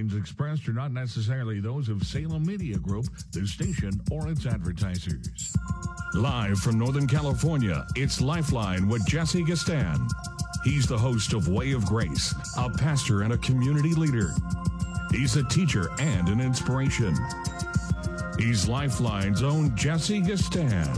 opinions expressed are not necessarily those of Salem Media Group, the station, or its advertisers. Live from Northern California, it's Lifeline with Jesse Gastan. He's the host of Way of Grace, a pastor and a community leader. He's a teacher and an inspiration. He's Lifeline's own Jesse Gastan.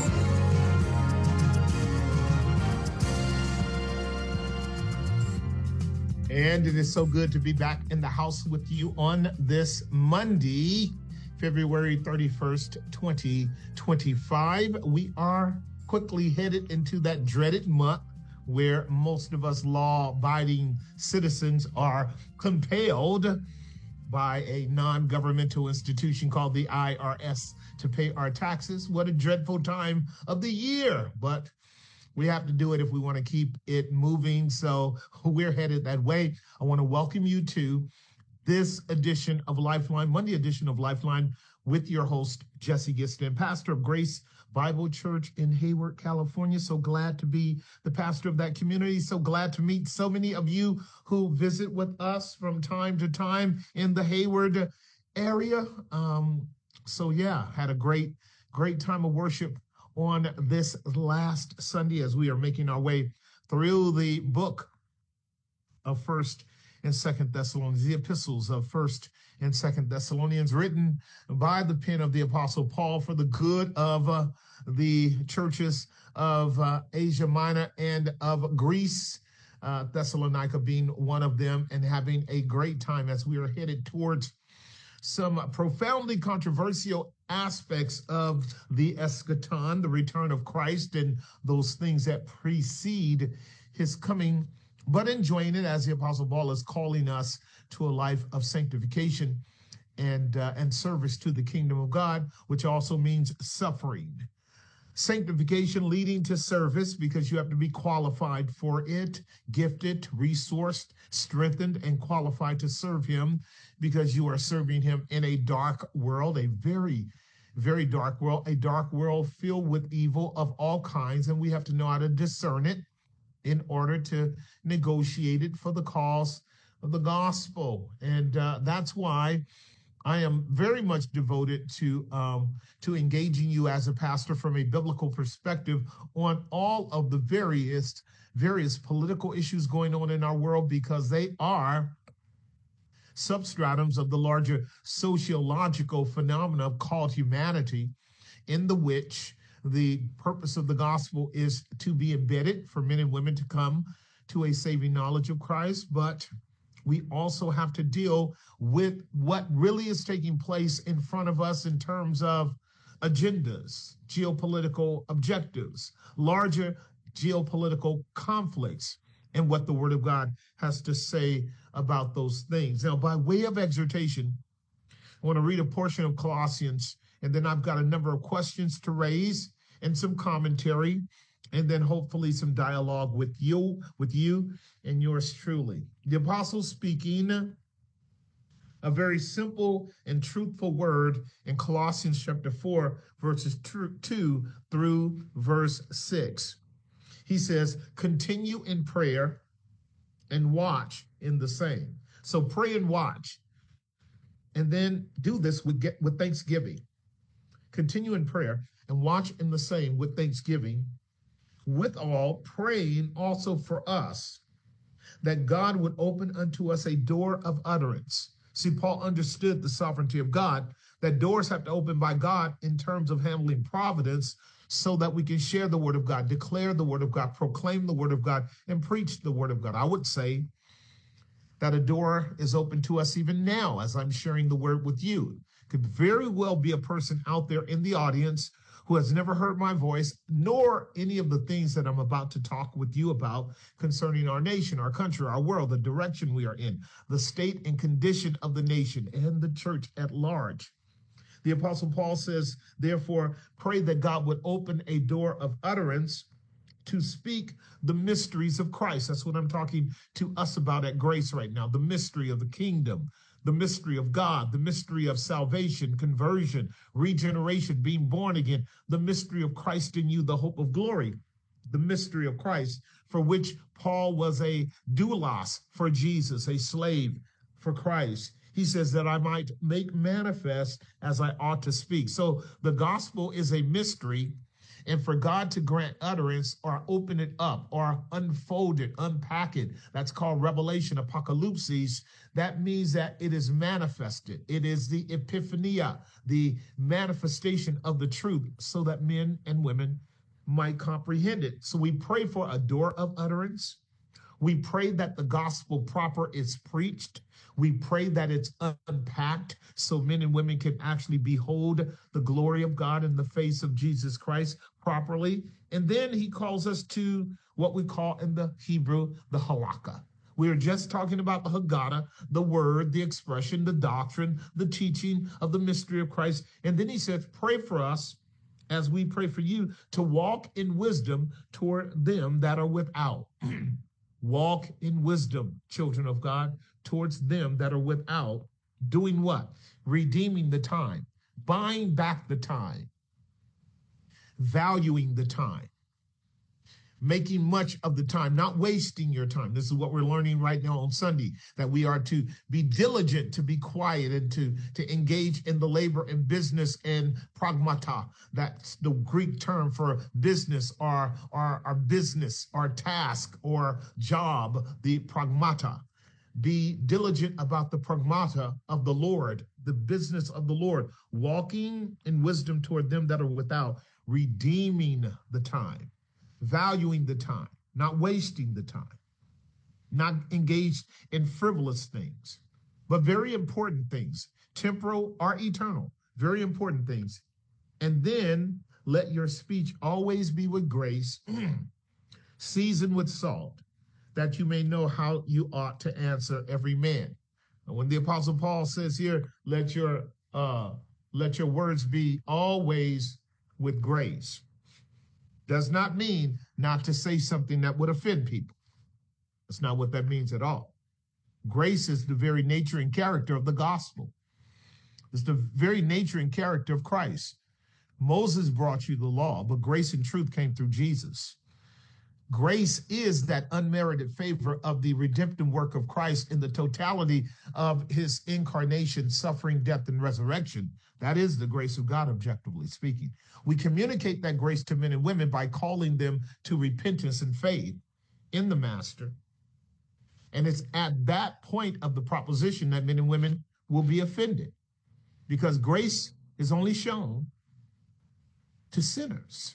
And it is so good to be back in the house with you on this Monday, February 31st, 2025. We are quickly headed into that dreaded month where most of us law-abiding citizens are compelled by a non-governmental institution called the IRS to pay our taxes. What a dreadful time of the year, but we have to do it if we want to keep it moving. So we're headed that way. I want to welcome you to this edition of Lifeline, Monday edition of Lifeline, with your host, Jesse Gastan, pastor of Grace Bible Church in Hayward, California. So glad to be the pastor of that community. So glad to meet so many of you who visit with us from time to time in the Hayward area. Had a great time of worship on this last Sunday as we are making our way through the book of 1st and 2nd Thessalonians, the epistles of 1st and 2nd Thessalonians, written by the pen of the Apostle Paul for the good of the churches of Asia Minor and of Greece, Thessalonica being one of them, and having a great time as we are headed towards some profoundly controversial aspects of the eschaton, the return of Christ, and those things that precede his coming, but enjoying it as the Apostle Paul is calling us to a life of sanctification and service to the kingdom of God, which also means suffering. Sanctification leading to service, because you have to be qualified for it, gifted, resourced, strengthened, and qualified to serve him, because you are serving him in a dark world, a very, very dark world, a dark world filled with evil of all kinds, and we have to know how to discern it in order to negotiate it for the cause of the gospel. And that's why I am very much devoted to engaging you as a pastor from a biblical perspective on all of the various political issues going on in our world, because they are substratums of the larger sociological phenomena called humanity, in the which the purpose of the gospel is to be embedded for men and women to come to a saving knowledge of Christ. But we also have to deal with what really is taking place in front of us in terms of agendas, geopolitical objectives, larger geopolitical conflicts, and what the Word of God has to say about those things. Now, by way of exhortation, I want to read a portion of Colossians, and then I've got a number of questions to raise and some commentary, and then hopefully some dialogue with you and yours truly. The apostle speaking a very simple and truthful word in Colossians chapter 4, verses 2 through verse 6. He says, continue in prayer and watch in the same. So pray and watch, and then do this with thanksgiving. Continue in prayer and watch in the same with thanksgiving, with all praying also for us, that God would open unto us a door of utterance. See, Paul understood the sovereignty of God, that doors have to open by God in terms of handling providence, so that we can share the word of God, declare the word of God, proclaim the word of God, and preach the word of God. I would say that a door is open to us even now as I'm sharing the word with you. Could very well be a person out there in the audience who has never heard my voice, nor any of the things that I'm about to talk with you about concerning our nation, our country, our world, the direction we are in, the state and condition of the nation and the church at large. The Apostle Paul says, therefore, pray that God would open a door of utterance to speak the mysteries of Christ. That's what I'm talking to us about at Grace right now, the mystery of the kingdom, the mystery of God, the mystery of salvation, conversion, regeneration, being born again, the mystery of Christ in you, the hope of glory, the mystery of Christ, for which Paul was a doulos for Jesus, a slave for Christ. He says that I might make manifest as I ought to speak. So the gospel is a mystery, and for God to grant utterance or open it up or unfold it, unpack it, that's called revelation, apocalypsis. That means that it is manifested. It is the epiphania, the manifestation of the truth, so that men and women might comprehend it. So we pray for a door of utterance. We pray that the gospel proper is preached. We pray that it's unpacked so men and women can actually behold the glory of God in the face of Jesus Christ properly. And then he calls us to what we call in the Hebrew, the halakha. We were just talking about the Haggadah, the word, the expression, the doctrine, the teaching of the mystery of Christ. And then he says, pray for us as we pray for you to walk in wisdom toward them that are without. Walk in wisdom, children of God, towards them that are without. Doing what? Redeeming the time, buying back the time, valuing the time, making much of the time, not wasting your time. This is what we're learning right now on Sunday, that we are to be diligent, to be quiet, and to engage in the labor and business and pragmata. That's the Greek term for business or business or task or job, the pragmata. Be diligent about the pragmata of the Lord, the business of the Lord, walking in wisdom toward them that are without, redeeming the time, valuing the time, not wasting the time, not engaged in frivolous things, but very important things, temporal or eternal, very important things. And then let your speech always be with grace, seasoned with salt, that you may know how you ought to answer every man. And when the Apostle Paul says here, let your words be always with grace, does not mean not to say something that would offend people. That's not what that means at all. Grace is the very nature and character of the gospel. It's the very nature and character of Christ. Moses brought you the law, but grace and truth came through Jesus. Grace is that unmerited favor of the redemptive work of Christ in the totality of his incarnation, suffering, death, and resurrection. That is the grace of God, objectively speaking. We communicate that grace to men and women by calling them to repentance and faith in the Master. And it's at that point of the proposition that men and women will be offended, because grace is only shown to sinners.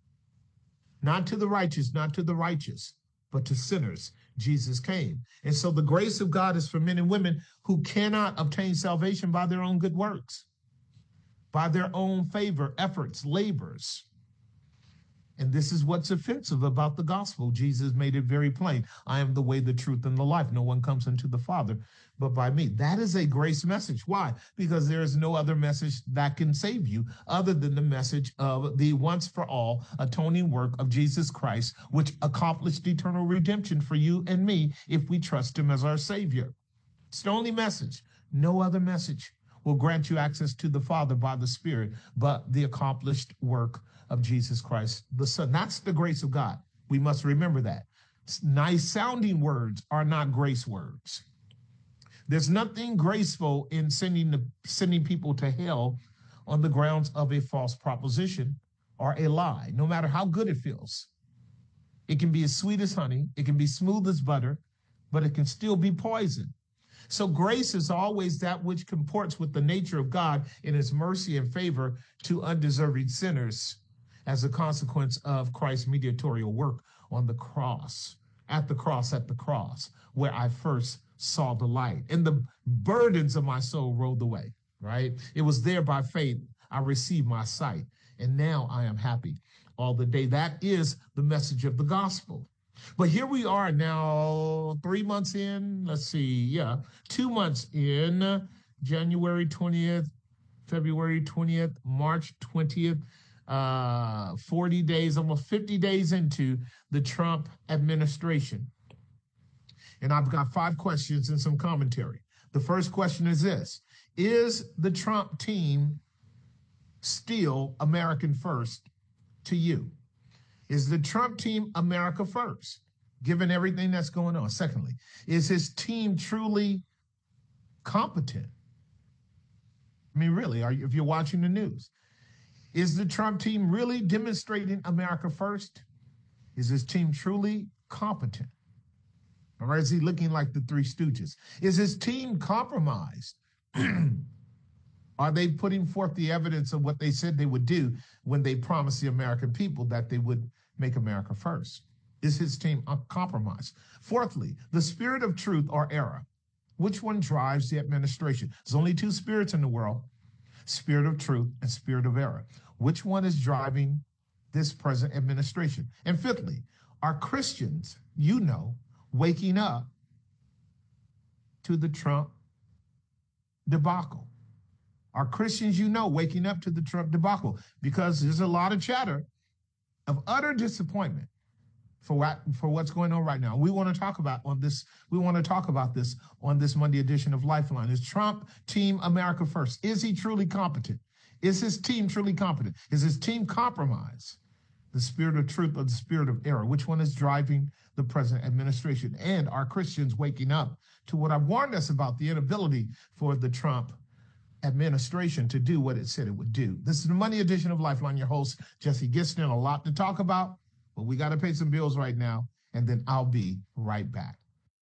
Not to the righteous, but to sinners. Jesus came. And so the grace of God is for men and women who cannot obtain salvation by their own good works, by their own favor, efforts, labors. And this is what's offensive about the gospel. Jesus made it very plain. I am the way, the truth, and the life. No one comes unto the Father but by me. That is a grace message. Why? Because there is no other message that can save you other than the message of the once for all atoning work of Jesus Christ, which accomplished eternal redemption for you and me if we trust him as our Savior. It's the only message. No other message will grant you access to the Father by the Spirit, but the accomplished work of Jesus Christ, the Son. That's the grace of God. We must remember that. Nice sounding words are not grace words. There's nothing graceful in sending people to hell on the grounds of a false proposition or a lie, no matter how good it feels. It can be as sweet as honey, it can be smooth as butter, but it can still be poison. So grace is always that which comports with the nature of God in his mercy and favor to undeserving sinners as a consequence of Christ's mediatorial work on the cross, at the cross, where I first saw the light, and the burdens of my soul rolled away, right? It was there by faith I received my sight, and now I am happy all the day. That is the message of the gospel. But here we are now, 3 months in, 2 months in, January 20th, February 20th, March 20th, 40 days, almost 50 days into the Trump administration. And I've got 5 questions and some commentary. The first question is this: is the Trump team still American first to you? Is the Trump team America first, given everything that's going on? Secondly, is his team truly competent? I mean, really, if you're watching the news, is the Trump team really demonstrating America first? Is his team truly competent? Or is he looking like the Three Stooges? Is his team compromised? Are they putting forth the evidence of what they said they would do when they promised the American people that they would make America first? Is his team compromised? Fourthly, the spirit of truth or error. Which one drives the administration? There's only two spirits in the world, spirit of truth and spirit of error. Which one is driving this present administration? And fifthly, are Christians, waking up to the Trump debacle? Are Christians, waking up to the Trump debacle? Because there's a lot of chatter of utter disappointment for what's going on right now. We want to talk about this on this Monday edition of Lifeline. Is Trump team America first? Is he truly competent? Is his team truly competent? Is his team compromised? The spirit of truth or the spirit of error? Which one is driving the present administration? And are Christians waking up to what I've warned us about, the inability for the Trump administration to do what it said it would do? This is the Monday edition of Lifeline. Your host, Jesse Gistin. A lot to talk about, but we got to pay some bills right now, and then I'll be right back.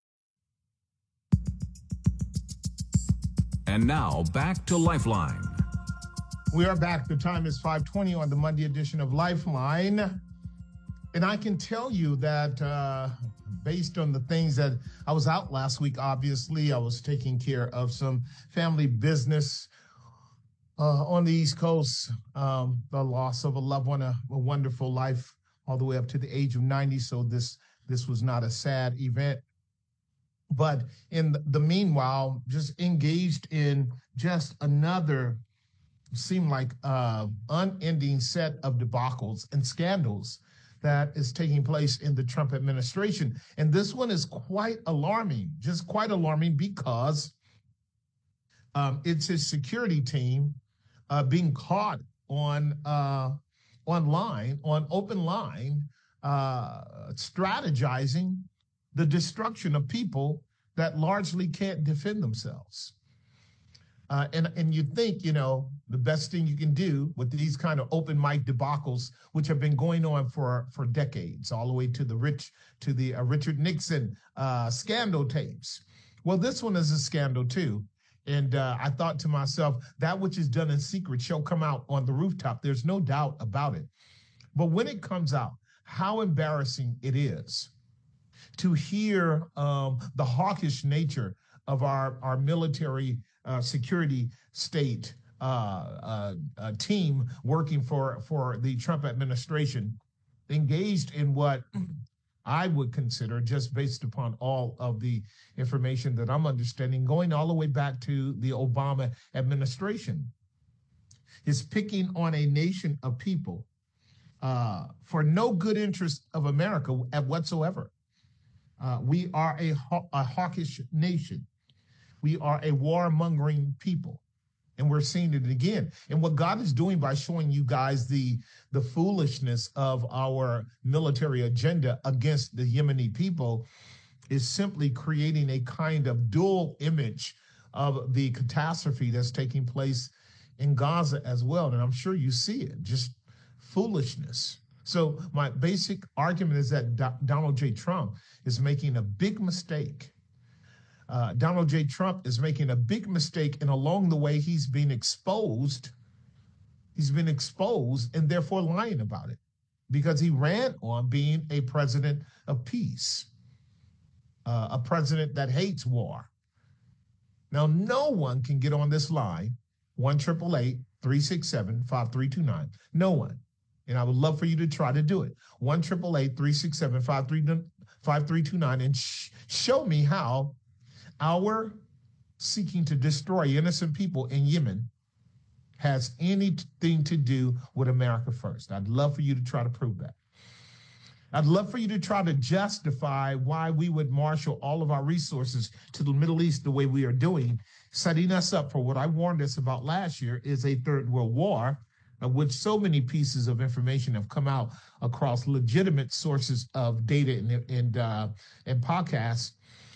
And now back to Lifeline. We are back. The time is 5:20 on the Monday edition of Lifeline. And I can tell you that based on the things that I was out last week, obviously, I was taking care of some family business on the East Coast, the loss of a loved one, a wonderful life all the way up to the age of 90. So this was not a sad event. But in the meanwhile, just engaged in just another, seemed like unending set of debacles and scandals that is taking place in the Trump administration. And this one is quite alarming, just quite alarming, because it's his security team being caught on online, on open line, strategizing the destruction of people that largely can't defend themselves. And you think, the best thing you can do with these kind of open mic debacles, which have been going on for decades, all the way to the Richard Nixon scandal tapes. Well, this one is a scandal too. And I thought to myself, that which is done in secret shall come out on the rooftop. There's no doubt about it. But when it comes out, how embarrassing it is to hear the hawkish nature of our military security state team working for the Trump administration, engaged in what I would consider, just based upon all of the information that I'm understanding, going all the way back to the Obama administration, is picking on a nation of people for no good interest of America whatsoever. We are a hawkish nation. We are a warmongering people. And we're seeing it again. And what God is doing by showing you guys the foolishness of our military agenda against the Yemeni people is simply creating a kind of dual image of the catastrophe that's taking place in Gaza as well. And I'm sure you see it, just foolishness. So my basic argument is that Donald J. Trump is making a big mistake. Donald J. Trump is making a big mistake, and along the way, he's been exposed. He's been exposed and therefore lying about it, because he ran on being a president of peace, a president that hates war. Now, no one can get on this line, 1-888-367-5329. No one. And I would love for you to try to do it. 1-888-367-5329, and show me how our seeking to destroy innocent people in Yemen has anything to do with America first. I'd love for you to try to prove that. I'd love for you to try to justify why we would marshal all of our resources to the Middle East the way we are doing, setting us up for what I warned us about last year is a third world war, of which so many pieces of information have come out across legitimate sources of data and podcasts,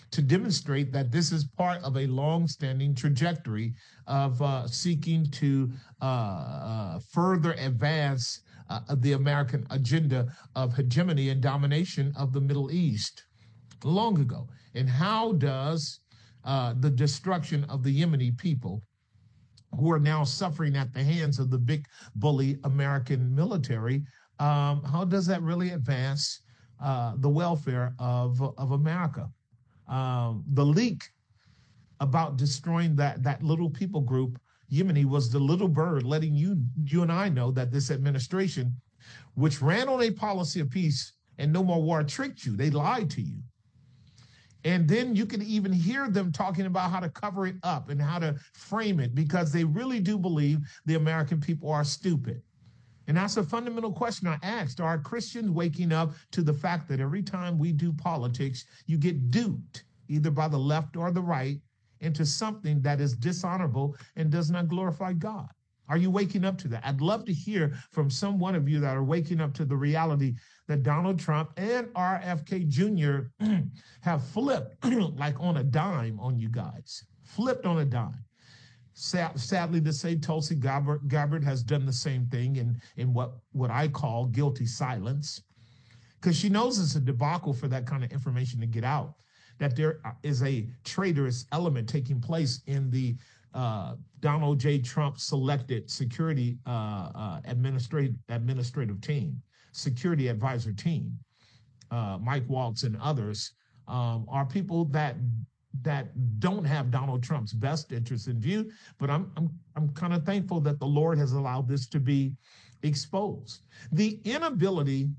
to demonstrate that this is part of a long-standing trajectory of seeking to further advance the American agenda of hegemony and domination of the Middle East long ago. And how does the destruction of the Yemeni people, who are now suffering at the hands of the big bully American military, how does that really advance the welfare of America? The leak about destroying that little people group, Yemeni, was the little bird letting you and I know that this administration, which ran on a policy of peace and no more war, tricked you. They lied to you. And then you can even hear them talking about how to cover it up and how to frame it, because they really do believe the American people are stupid. And that's a fundamental question I asked. Are Christians waking up to the fact that every time we do politics, you get duped, either by the left or the right, into something that is dishonorable and does not glorify God? Are you waking up to that? I'd love to hear from some one of you that are waking up to the reality that Donald Trump and RFK Jr. have flipped like on a dime on you guys, flipped on a dime. Sadly to say, Tulsi Gabbard has done the same thing in what I call guilty silence, because she knows it's a debacle for that kind of information to get out, that there is a traitorous element taking place in the Donald J. Trump selected security administrative team, security advisor team. Mike Waltz and others are people that don't have Donald Trump's best interests in view. But I'm kind of thankful that the Lord has allowed this to be exposed. The inability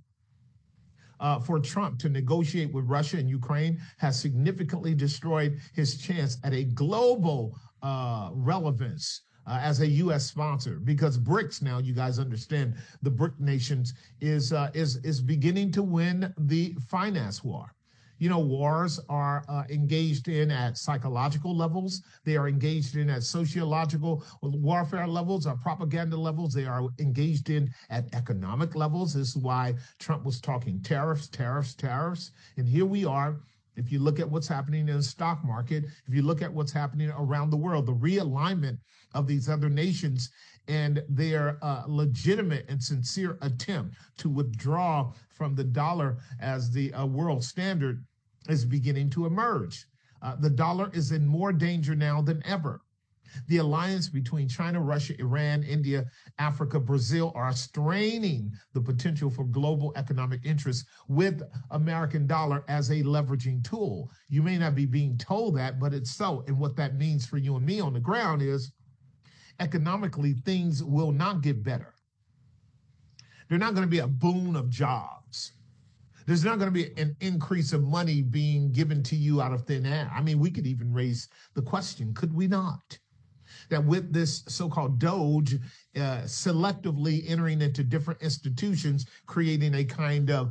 for Trump to negotiate with Russia and Ukraine has significantly destroyed his chance at a global relevance as a U.S. sponsor, because BRICS, now you guys understand, the BRIC nations is beginning to win the finance war. You know, wars are engaged in at psychological levels. They are engaged in at sociological warfare levels, or propaganda levels. They are engaged in at economic levels. This is why Trump was talking tariffs. And here we are. If you look at what's happening in the stock market, if you look at what's happening around the world, the realignment of these other nations and their legitimate and sincere attempt to withdraw from the dollar as the world standard is beginning to emerge. The dollar is in more danger now than ever. The alliance between China, Russia, Iran, India, Africa, Brazil are straining the potential for global economic interests with American dollar as a leveraging tool. You may not be being told that, but it's so. And what that means for you and me on the ground is economically, things will not get better. There's not going to be a boon of jobs. There's not going to be an increase of money being given to you out of thin air. I mean, we could even raise the question, could we not? That with this so-called Doge selectively entering into different institutions, creating a kind of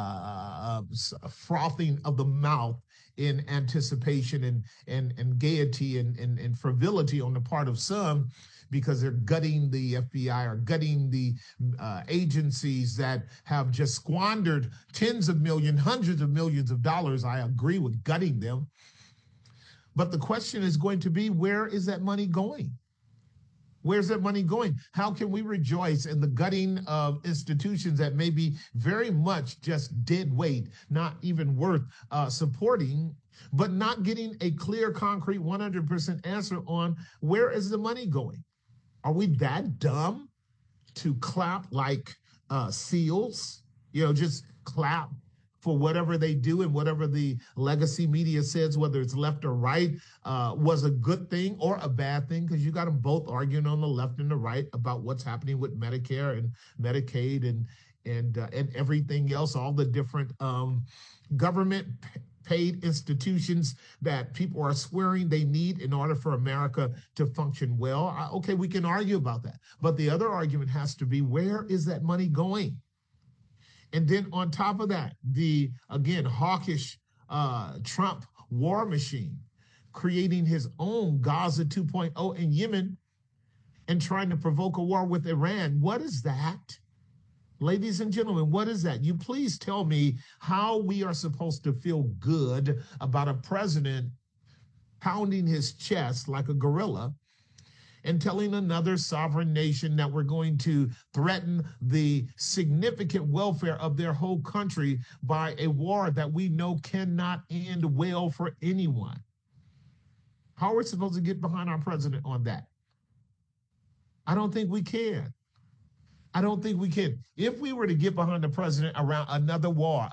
frothing of the mouth in anticipation and gaiety and frivolity on the part of some, because they're gutting the FBI or gutting the agencies that have just squandered tens of millions, hundreds of millions of dollars. I agree with gutting them. But the question is going to be, where is that money going? Where's that money going? How can we rejoice in the gutting of institutions that may be very much just dead weight, not even worth supporting, but not getting a clear, concrete, 100% answer on where is the money going? Are we that dumb to clap like seals? You know, just clap for whatever they do and whatever the legacy media says, whether it's left or right, was a good thing or a bad thing, because you got them both arguing on the left and the right about what's happening with Medicare and Medicaid and everything else, all the different government paid institutions that people are swearing they need in order for America to function well. Okay, we can argue about that. But the other argument has to be, where is that money going? And then on top of that, the, again, hawkish Trump war machine, creating his own Gaza 2.0 in Yemen and trying to provoke a war with Iran. What is that? Ladies and gentlemen, what is that? You please tell me how we are supposed to feel good about a president pounding his chest like a gorilla and telling another sovereign nation that we're going to threaten the significant welfare of their whole country by a war that we know cannot end well for anyone. How are we supposed to get behind our president on that? I don't think we can. I don't think we can. If we were to get behind the president around another war,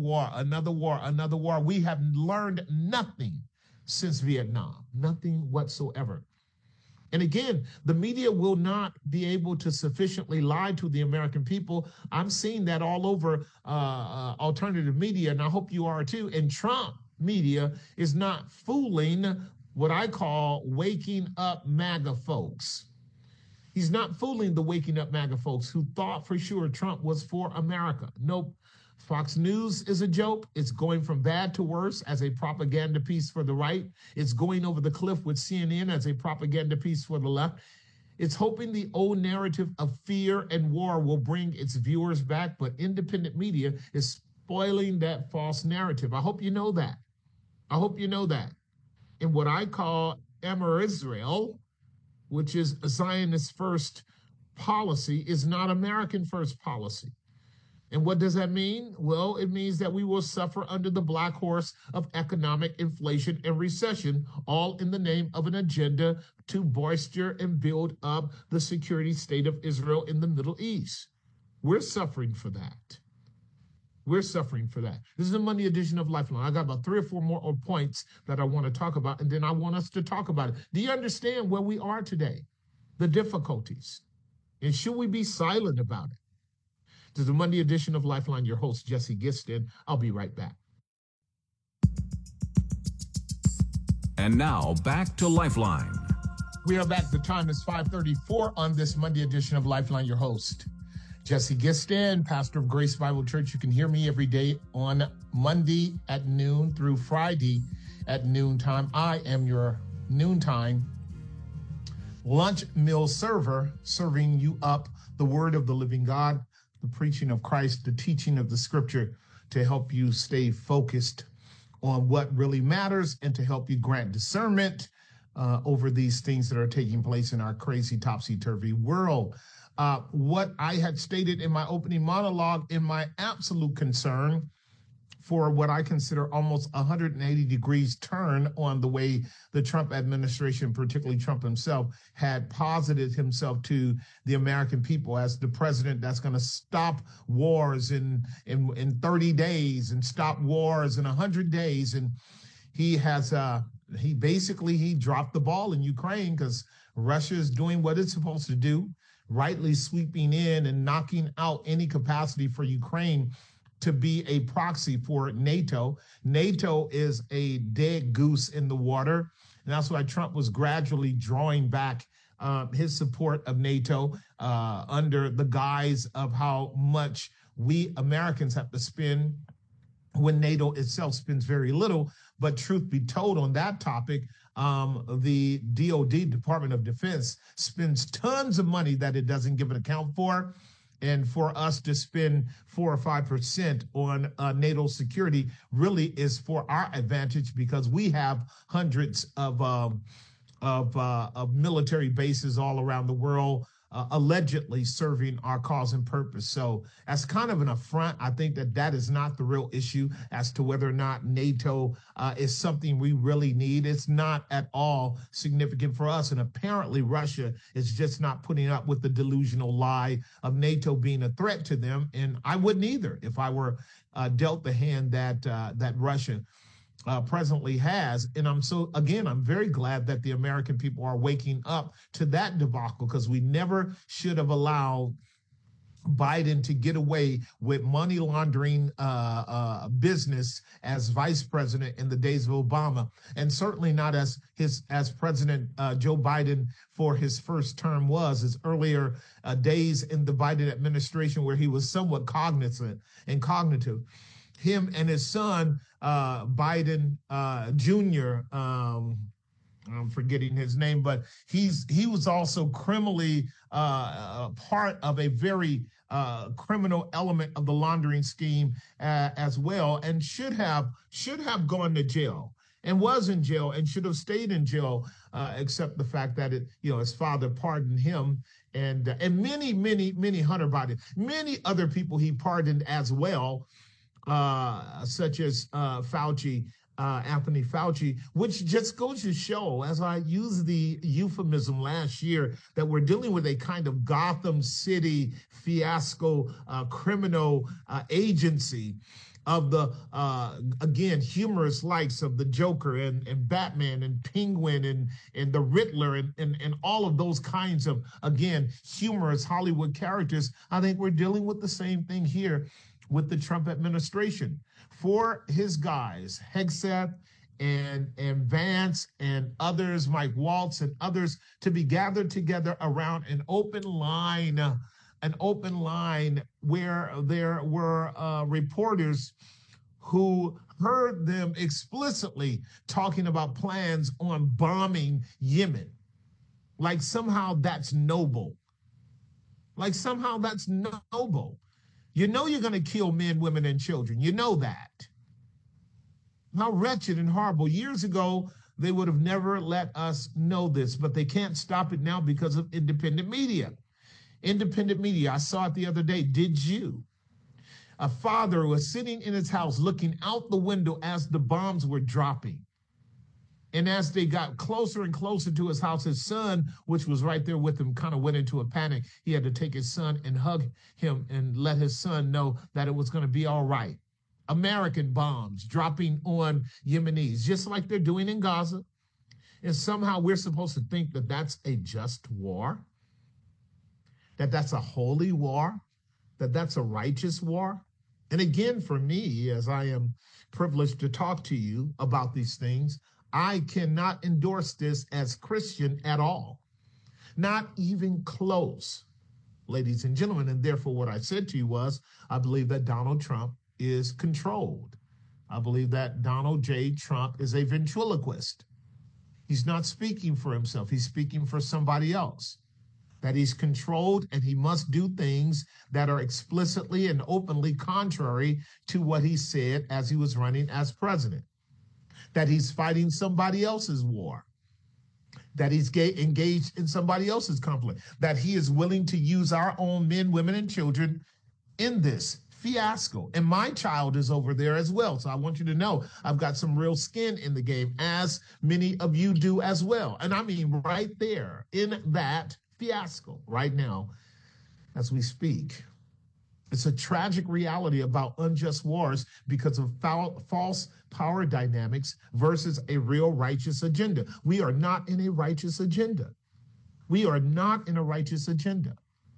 we have learned nothing since Vietnam, nothing whatsoever. And again, the media will not be able to sufficiently lie to the American people. I'm seeing that all over alternative media, and I hope you are too. And Trump media is not fooling what I call waking up MAGA folks. He's not fooling the waking up MAGA folks who thought for sure Trump was for America. Nope. Fox News is a joke. It's going from bad to worse as a propaganda piece for the right. It's going over the cliff with CNN as a propaganda piece for the left. It's hoping the old narrative of fear and war will bring its viewers back, but independent media is spoiling that false narrative. I hope you know that. I hope you know that. In what I call Emir Israel, which is a Zionist first policy, is not American first policy. And what does that mean? Well, it means that we will suffer under the black horse of economic inflation and recession, all in the name of an agenda to bolster and build up the security state of Israel in the Middle East. We're suffering for that. We're suffering for that. This is a Monday edition of Lifeline. I got about 3 or 4 more points that I want to talk about, and then I want us to talk about it. Do you understand where we are today? The difficulties. And should we be silent about it? This is the Monday edition of Lifeline. Your host, Jesse Gistin. I'll be right back. And now, back to Lifeline. We are back. The time is 5:34 on this Monday edition of Lifeline. Your host, Jesse Gistin, pastor of Grace Bible Church. You can hear me every day on Monday at noon through Friday at noontime. I am your noontime lunch meal server, serving you up the word of the living God, the preaching of Christ, the teaching of the scripture to help you stay focused on what really matters and to help you grant discernment over these things that are taking place in our crazy topsy-turvy world. What I had stated in my opening monologue, in my absolute concern for what I consider almost 180 degrees turn on the way the Trump administration, particularly Trump himself, had posited himself to the American people as the president that's going to stop wars in 30 days and stop wars in 100 days. And he has, he dropped the ball in Ukraine because Russia is doing what it's supposed to do, rightly sweeping in and knocking out any capacity for Ukraine to be a proxy for NATO. NATO is a dead goose in the water. And that's why Trump was gradually drawing back his support of NATO under the guise of how much we Americans have to spend when NATO itself spends very little. But truth be told on that topic, the DOD, Department of Defense, spends tons of money that it doesn't give an account for. And for us to spend 4 or 5% on NATO security really is for our advantage because we have hundreds of military bases all around the world, allegedly serving our cause and purpose. So as kind of an affront, I think that is not the real issue as to whether or not NATO is something we really need. It's not at all significant for us. And apparently Russia is just not putting up with the delusional lie of NATO being a threat to them. And I wouldn't either if I were dealt the hand that Russia presently has. And I'm very glad that the American people are waking up to that debacle because we never should have allowed Biden to get away with money laundering business as vice president in the days of Obama, and certainly not as President Joe Biden for his first term was, his earlier days in the Biden administration where he was somewhat cognizant and cognitive. Him and his son, Biden Jr., I'm forgetting his name, but he was also criminally part of a very criminal element of the laundering scheme as well, and should have gone to jail and was in jail and should have stayed in jail, except the fact that his father pardoned him, and many Hunter Biden, many other people he pardoned as well, such as Fauci. Anthony Fauci, which just goes to show, as I used the euphemism last year, that we're dealing with a kind of Gotham City fiasco criminal agency of the, again, humorous likes of the Joker and Batman and Penguin and the Riddler and all of those kinds of, again, humorous Hollywood characters. I think we're dealing with the same thing here with the Trump administration. For his guys, Hegseth and Vance and others, Mike Waltz and others, to be gathered together around an open line where there were reporters who heard them explicitly talking about plans on bombing Yemen. Like somehow that's noble. Like somehow that's noble. You know you're going to kill men, women, and children. You know that. How wretched and horrible. Years ago, they would have never let us know this, but they can't stop it now because of independent media. Independent media. I saw it the other day. Did you? A father was sitting in his house looking out the window as the bombs were dropping. And as they got closer and closer to his house, his son, which was right there with him, kind of went into a panic. He had to take his son and hug him and let his son know that it was going to be all right. American bombs dropping on Yemenis, just like they're doing in Gaza. And somehow we're supposed to think that that's a just war, that that's a holy war, that that's a righteous war. And again, for me, as I am privileged to talk to you about these things, I cannot endorse this as Christian at all, not even close, ladies and gentlemen. And therefore, what I said to you was, I believe that Donald Trump is controlled. I believe that Donald J. Trump is a ventriloquist. He's not speaking for himself. He's speaking for somebody else. That he's controlled and he must do things that are explicitly and openly contrary to what he said as he was running as president. That he's fighting somebody else's war, that he's engaged in somebody else's conflict, that he is willing to use our own men, women, and children in this fiasco. And my child is over there as well. So I want you to know I've got some real skin in the game, as many of you do as well. And I mean right there in that fiasco right now as we speak. It's a tragic reality about unjust wars because of false power dynamics versus a real righteous agenda. We are not in a righteous agenda. We are not in a righteous agenda.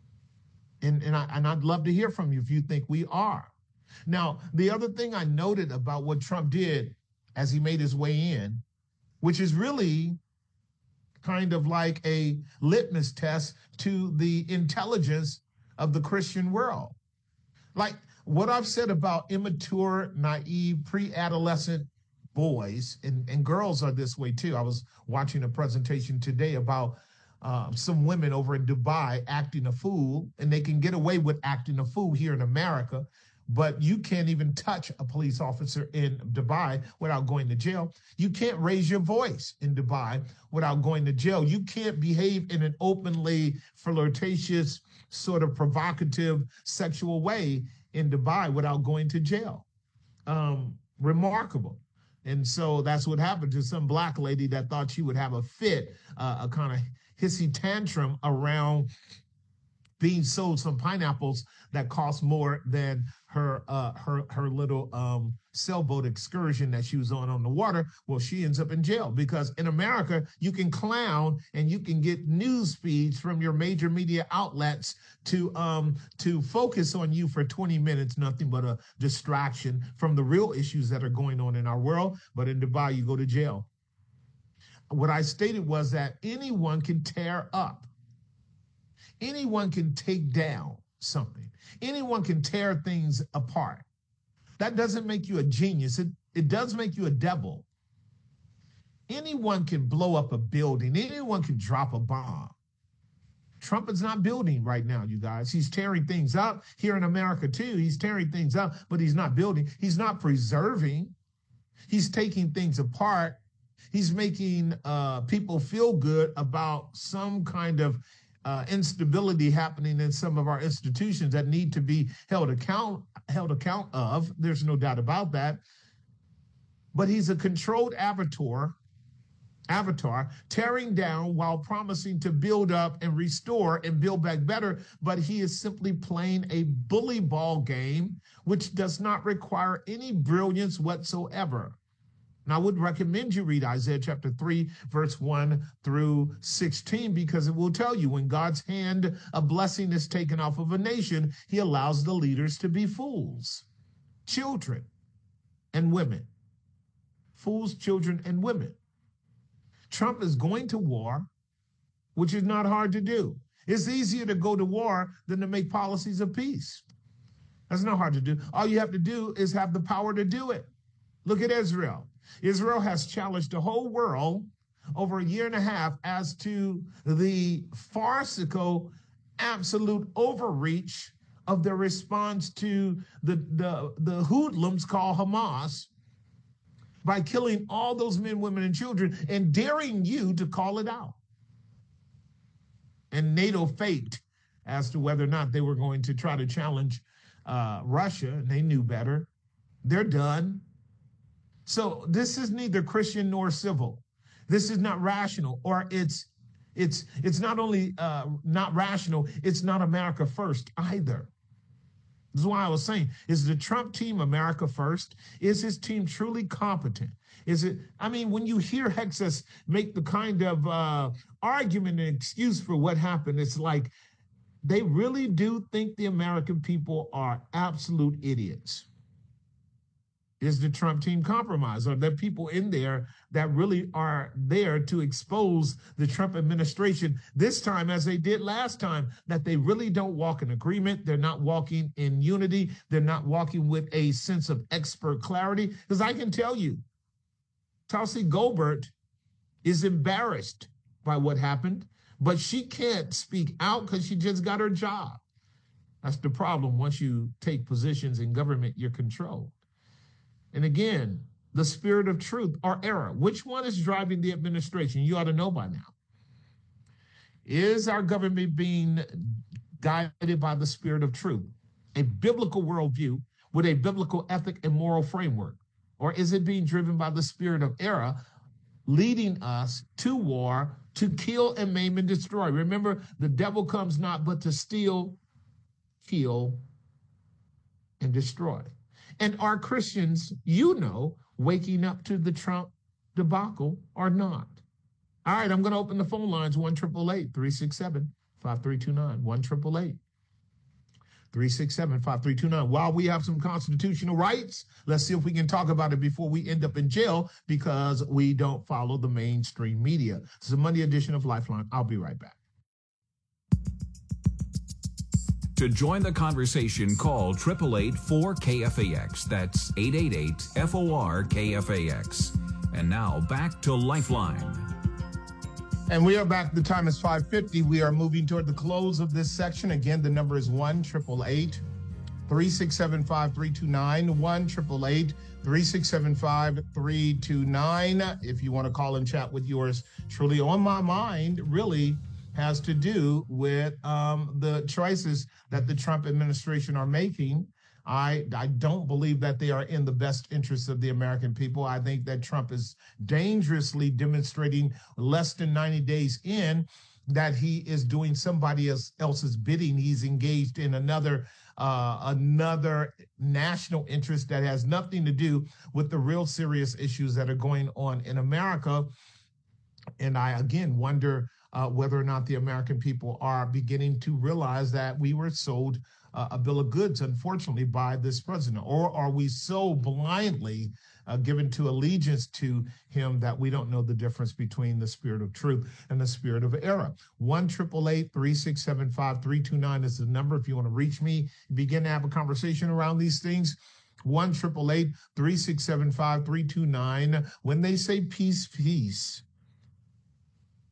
And I'd love to hear from you if you think we are. Now, the other thing I noted about what Trump did as he made his way in, which is really kind of like a litmus test to the intelligence of the Christian world. Like what I've said about immature, naive, pre-adolescent boys and girls are this way too. I was watching a presentation today about some women over in Dubai acting a fool, and they can get away with acting a fool here in America, but you can't even touch a police officer in Dubai without going to jail. You can't raise your voice in Dubai without going to jail. You can't behave in an openly flirtatious, sort of provocative sexual way in Dubai without going to jail. Remarkable. And so that's what happened to some black lady that thought she would have a fit, a kind of hissy tantrum around being sold some pineapples that cost more than her little sailboat excursion that she was on the water. Well, she ends up in jail because in America, you can clown and you can get news feeds from your major media outlets to focus on you for 20 minutes, nothing but a distraction from the real issues that are going on in our world. But in Dubai, you go to jail. What I stated was that anyone can tear up. Anyone can take down something. Anyone can tear things apart. That doesn't make you a genius. It does make you a devil. Anyone can blow up a building. Anyone can drop a bomb. Trump is not building right now, you guys. He's tearing things up here in America, too. He's tearing things up, but he's not building. He's not preserving. He's taking things apart. He's making people feel good about some kind of instability happening in some of our institutions that need to be held account of. There's no doubt about that. But he's a controlled avatar, tearing down while promising to build up and restore and build back better. But he is simply playing a bully ball game, which does not require any brilliance whatsoever. And I would recommend you read Isaiah chapter 3, verse 1 through 16, because it will tell you when God's hand of blessing is taken off of a nation, he allows the leaders to be fools, children, and women. Fools, children, and women. Trump is going to war, which is not hard to do. It's easier to go to war than to make policies of peace. That's not hard to do. All you have to do is have the power to do it. Look at Israel. Israel has challenged the whole world over a year and a half as to the farcical, absolute overreach of their response to the hoodlums called Hamas, by killing all those men, women, and children and daring you to call it out. And NATO faked as to whether or not they were going to try to challenge Russia, and they knew better. They're done. So this is neither Christian nor civil. This is not rational, or it's not only not rational, it's not America first either. This is why I was saying, is the Trump team America first? Is his team truly competent? Is it, I mean, when you hear Hexas make the kind of argument and excuse for what happened, it's like they really do think the American people are absolute idiots. Is the Trump team compromised? Are there people in there that really are there to expose the Trump administration this time, as they did last time, that they really don't walk in agreement? They're not walking in unity. They're not walking with a sense of expert clarity. Because I can tell you, Tulsi Gabbard is embarrassed by what happened, but she can't speak out because she just got her job. That's the problem. Once you take positions in government, you're controlled. And again, the spirit of truth or error. Which one is driving the administration? You ought to know by now. Is our government being guided by the spirit of truth, a biblical worldview with a biblical ethic and moral framework? Or is it being driven by the spirit of error, leading us to war, to kill and maim and destroy? Remember, the devil comes not but to steal, kill, and destroy. And are Christians, waking up to the Trump debacle or not? All right, I'm going to open the phone lines, 1-888-367-5329, 1-888-367-5329. While we have some constitutional rights, let's see if we can talk about it before we end up in jail because we don't follow the mainstream media. This is a Monday edition of Lifeline. I'll be right back. To join the conversation, call 888-4KFAX. That's 888-FOR-KFAX. And now back to Lifeline. And we are back. The time is 5:50. We are moving toward the close of this section. Again, the number is 1-888-367-5329, 1-888-367-5329. If you want to call and chat with yours truly. On my mind, really, has to do with the choices that the Trump administration are making. I don't believe that they are in the best interests of the American people. I think that Trump is dangerously demonstrating less than 90 days in that he is doing somebody else's bidding. He's engaged in another national interest that has nothing to do with the real serious issues that are going on in America. And I, again, wonder whether or not the American people are beginning to realize that we were sold a bill of goods, unfortunately, by this president. Or are we so blindly given to allegiance to him that we don't know the difference between the spirit of truth and the spirit of error? 1-888-367-5329 is the number if you want to reach me, begin to have a conversation around these things. 1-888-367-5329. When they say peace, peace,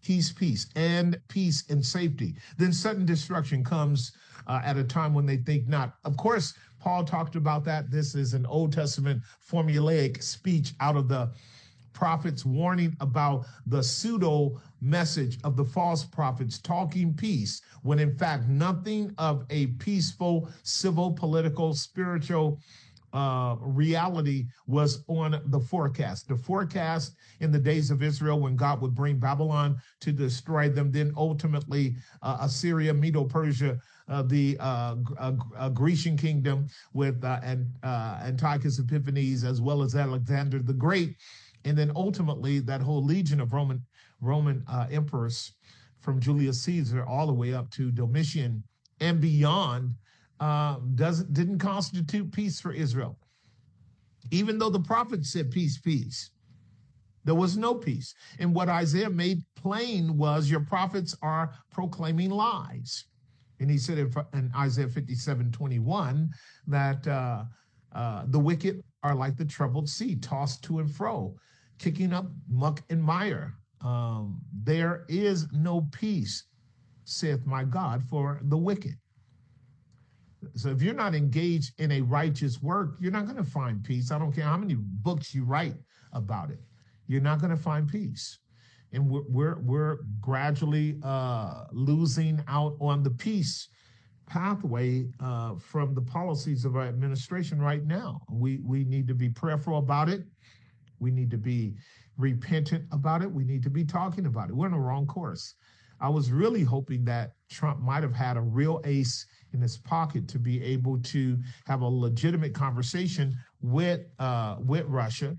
peace, peace, and peace and safety. Then sudden destruction comes at a time when they think not. Of course, Paul talked about that. This is an Old Testament formulaic speech out of the prophets warning about the pseudo message of the false prophets talking peace, when in fact nothing of a peaceful, civil, political, spiritual reality was on the forecast. The forecast in the days of Israel, when God would bring Babylon to destroy them, then ultimately Assyria, Medo-Persia, the Grecian kingdom with Antiochus Epiphanes, as well as Alexander the Great, and then ultimately that whole legion of Roman emperors from Julius Caesar all the way up to Domitian and beyond didn't constitute peace for Israel. Even though the prophets said peace, peace, there was no peace. And what Isaiah made plain was your prophets are proclaiming lies. And he said in Isaiah 57:21 that the wicked are like the troubled sea, tossed to and fro, kicking up muck and mire. There is no peace, saith my God, for the wicked. So if you're not engaged in a righteous work, you're not going to find peace. I don't care how many books you write about it. You're not going to find peace. And we're gradually losing out on the peace pathway from the policies of our administration right now. We need to be prayerful about it. We need to be repentant about it. We need to be talking about it. We're on the wrong course. I was really hoping that Trump might have had a real ace in his pocket to be able to have a legitimate conversation with Russia.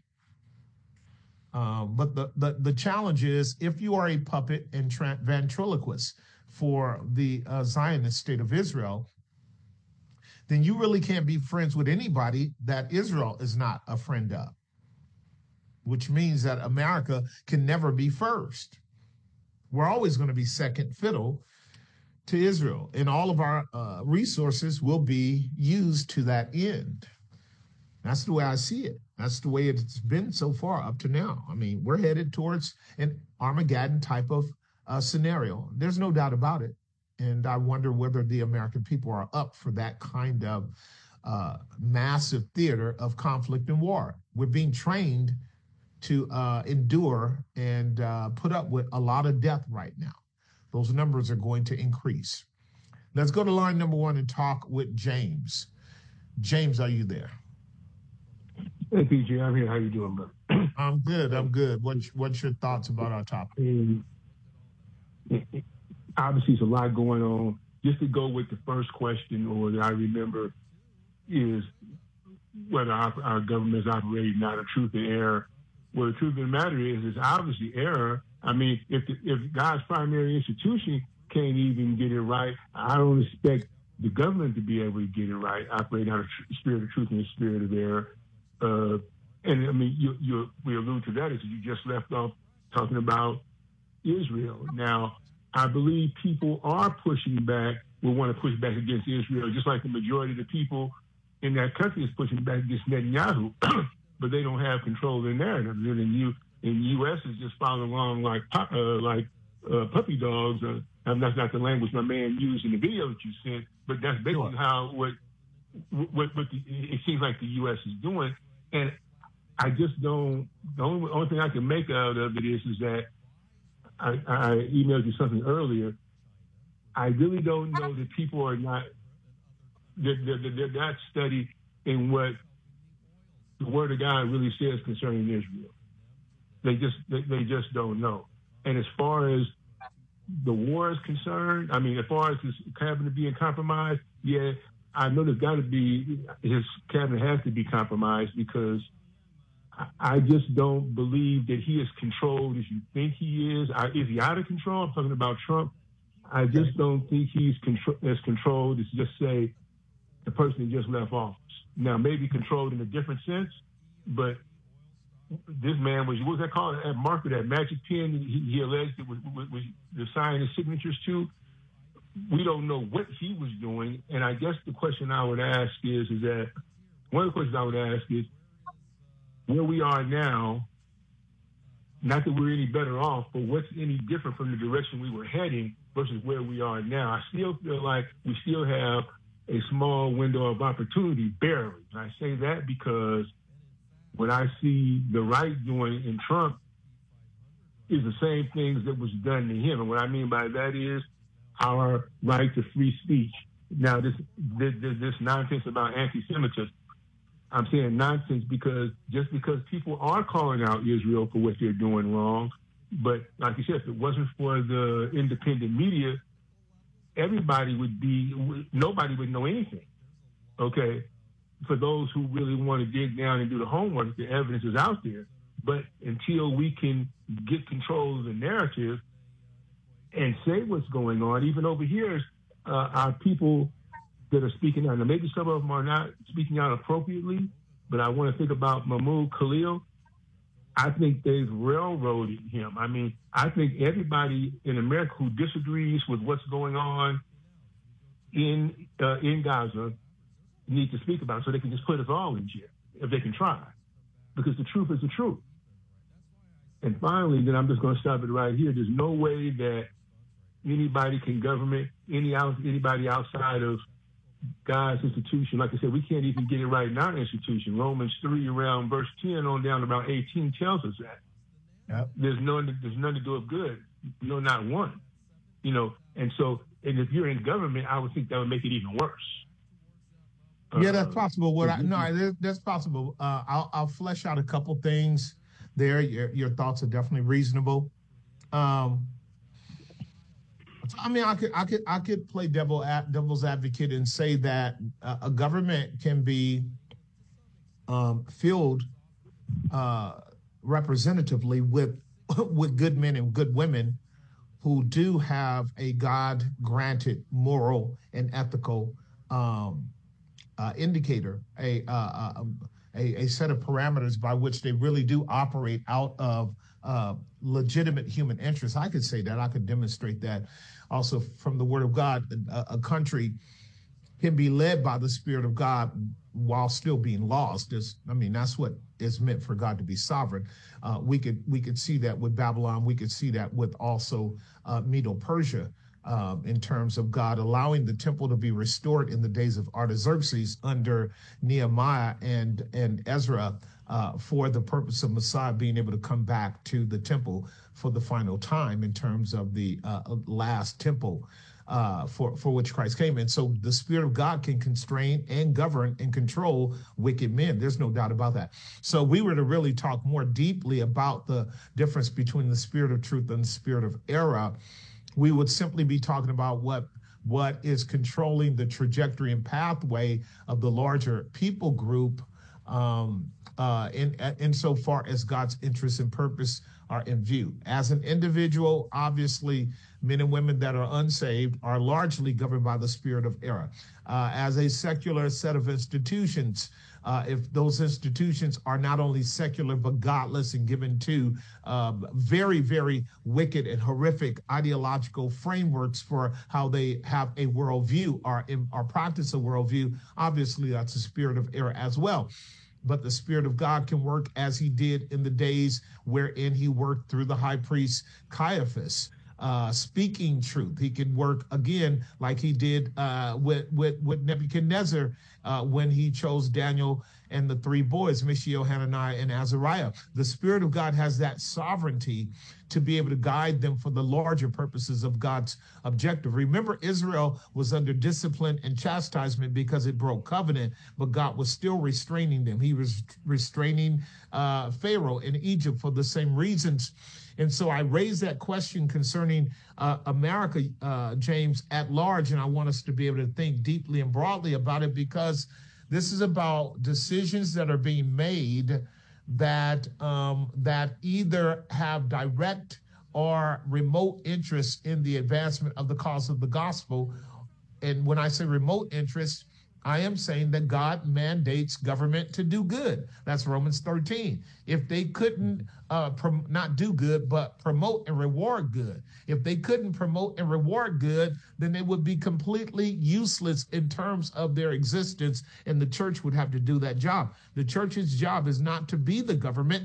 But the challenge is, if you are a puppet and ventriloquist for the Zionist state of Israel, then you really can't be friends with anybody that Israel is not a friend of, which means that America can never be first. We're always going to be second fiddle to Israel, and all of our resources will be used to that end. That's the way I see it. That's the way it's been so far up to now. I mean, we're headed towards an Armageddon type of scenario. There's no doubt about it. And I wonder whether the American people are up for that kind of massive theater of conflict and war. We're being trained to endure and put up with a lot of death right now. Those numbers are going to increase. Let's go to line number one and talk with James. James, are you there? Hey, PJ, I'm here. How you doing, bro? I'm good. I'm good. What's your thoughts about our topic? Obviously, there's a lot going on. Just to go with the first question, or that I remember, is whether our government is operating out of truth and error. Well, the truth of the matter is obviously error. I mean, if God's primary institution can't even get it right, I don't expect the government to be able to get it right, operating out of spirit of truth and the spirit of error. And I mean, we allude to that as you just left off talking about Israel. Now, I believe people are pushing back, will want to push back against Israel, just like the majority of the people in that country is pushing back against Netanyahu, but they don't have control of the narrative. And the U.S. is just following along like puppy dogs. That's not the language my man used in the video that you sent, but that's basically how it seems like the U.S. is doing. And I just don't. The only thing I can make out of it is that I emailed you something earlier. I really don't know that people are not. They're not studied in what the Word of God really says concerning Israel. They just don't know. And as far as the war is concerned, I mean, as far as his cabinet being compromised, yeah, I know there's got to be, his cabinet has to be compromised, because I just don't believe that he is controlled as you think he is. Is he out of control? I'm talking about Trump. I just don't think he's as controlled as, just say, the person that just left office. Now, maybe controlled in a different sense, but this man was, what was that called? That marker, that magic pen he alleged it was the sign his signatures to. We don't know what he was doing. And I guess the question I would ask is that, one of the questions I would ask is, where we are now, not that we're any better off, but what's any different from the direction we were heading versus where we are now? I still feel like we still have a small window of opportunity, barely. And I say that because what I see the right doing in Trump is the same things that was done to him. And what I mean by that is our right to free speech. Now, this nonsense about anti-Semitism, I'm saying nonsense because just because people are calling out Israel for what they're doing wrong, but like you said, if it wasn't for the independent media, nobody would know anything, okay? For those who really want to dig down and do the homework, the evidence is out there. But until we can get control of the narrative and say what's going on, even over here, our people that are speaking out, now maybe some of them are not speaking out appropriately, but I want to think about Mahmoud Khalil. I think they've railroaded him. I mean, I think everybody in America who disagrees with what's going on in Gaza need to speak about it so they can just put us all in jail if they can try, because the truth is the truth. And finally, then I'm just going to stop it right here. There's no way that anybody can government anybody outside of God's institution. Like I said, we can't even get it right in our institution. Romans 3 around verse 10 on down about 18 tells us that. Yep. There's none to do it good. No, not one. And if you're in government, I would think that would make it even worse. Yeah, that's possible. That's possible. I'll flesh out a couple things there. Your thoughts are definitely reasonable. I mean, I could play devil's advocate and say that a government can be filled representatively with good men and good women who do have a God-granted moral and ethical indicator, a set of parameters by which they really do operate out of legitimate human interests. I could say that. I could demonstrate that also from the Word of God. A country can be led by the Spirit of God while still being lost. That's what is meant for God to be sovereign. We could see that with Babylon. We could see that with also Medo-Persia. In terms of God allowing the temple to be restored in the days of Artaxerxes under Nehemiah and Ezra for the purpose of Messiah being able to come back to the temple for the final time in terms of the last temple for which Christ came. And so the Spirit of God can constrain and govern and control wicked men. There's no doubt about that. So we were to really talk more deeply about the difference between the spirit of truth and the spirit of error. We would simply be talking about what is controlling the trajectory and pathway of the larger people group insofar as God's interests and purpose are in view. As an individual, obviously, men and women that are unsaved are largely governed by the spirit of error. As a secular set of institutions, if those institutions are not only secular but godless and given to very, very wicked and horrific ideological frameworks for how they have a worldview or practice a worldview, obviously that's a spirit of error as well. But the Spirit of God can work as he did in the days wherein he worked through the high priest Caiaphas, speaking truth. He can work again like he did with Nebuchadnezzar when he chose Daniel and the three boys, Mishael, Hananiah, and Azariah. The Spirit of God has that sovereignty to be able to guide them for the larger purposes of God's objective. Remember, Israel was under discipline and chastisement because it broke covenant, but God was still restraining them. He was restraining Pharaoh in Egypt for the same reasons. And so I raised that question concerning America, James, at large, and I want us to be able to think deeply and broadly about it, because this is about decisions that are being made that either have direct or remote interest in the advancement of the cause of the gospel. And when I say remote interest, I am saying that God mandates government to do good. That's Romans 13. If they couldn't not do good, but promote and reward good. If they couldn't promote and reward good, then they would be completely useless in terms of their existence, and the church would have to do that job. The church's job is not to be the government.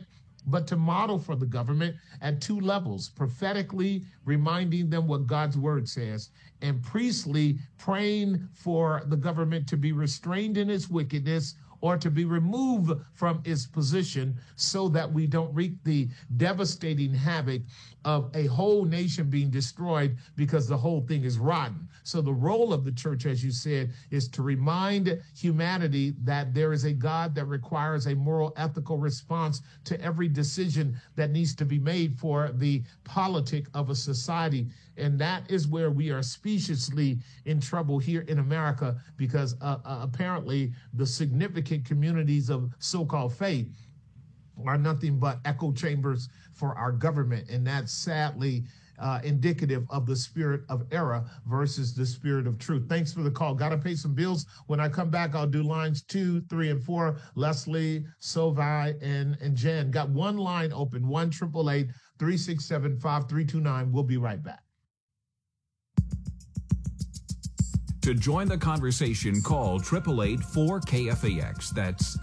but to model for the government at two levels: prophetically reminding them what God's word says, and priestly praying for the government to be restrained in its wickedness or to be removed from its position so that we don't wreak the devastating havoc of a whole nation being destroyed because the whole thing is rotten. So the role of the church, as you said, is to remind humanity that there is a God that requires a moral, ethical response to every decision that needs to be made for the politic of a society. And that is where we are speciously in trouble here in America, because apparently the significant communities of so-called faith are nothing but echo chambers for our government. And that's sadly indicative of the spirit of error versus the spirit of truth. Thanks for the call. Got to pay some bills. When I come back, I'll do lines 2, 3, and 4. Leslie, Sovi, and Jen. Got one line open, 1-888-367-5329. We'll be right back. To join the conversation, call 888-4KFAX. That's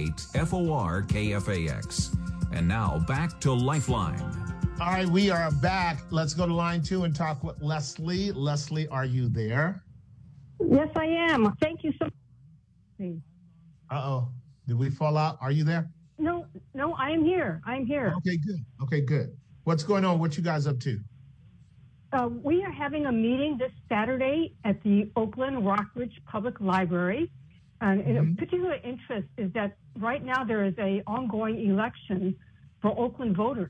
888-FOR-KFAX. And now back to Lifeline. All right, we are back. Let's go to line 2 and talk with Leslie. Leslie, are you there? Yes, I am. Thank you so much. Uh-oh. Did we fall out? Are you there? No, I am here. Okay, good. What's going on? What you guys up to? We are having a meeting this Saturday at the Oakland Rockridge Public Library. And of particular interest is that right now there is an ongoing election for Oakland voters.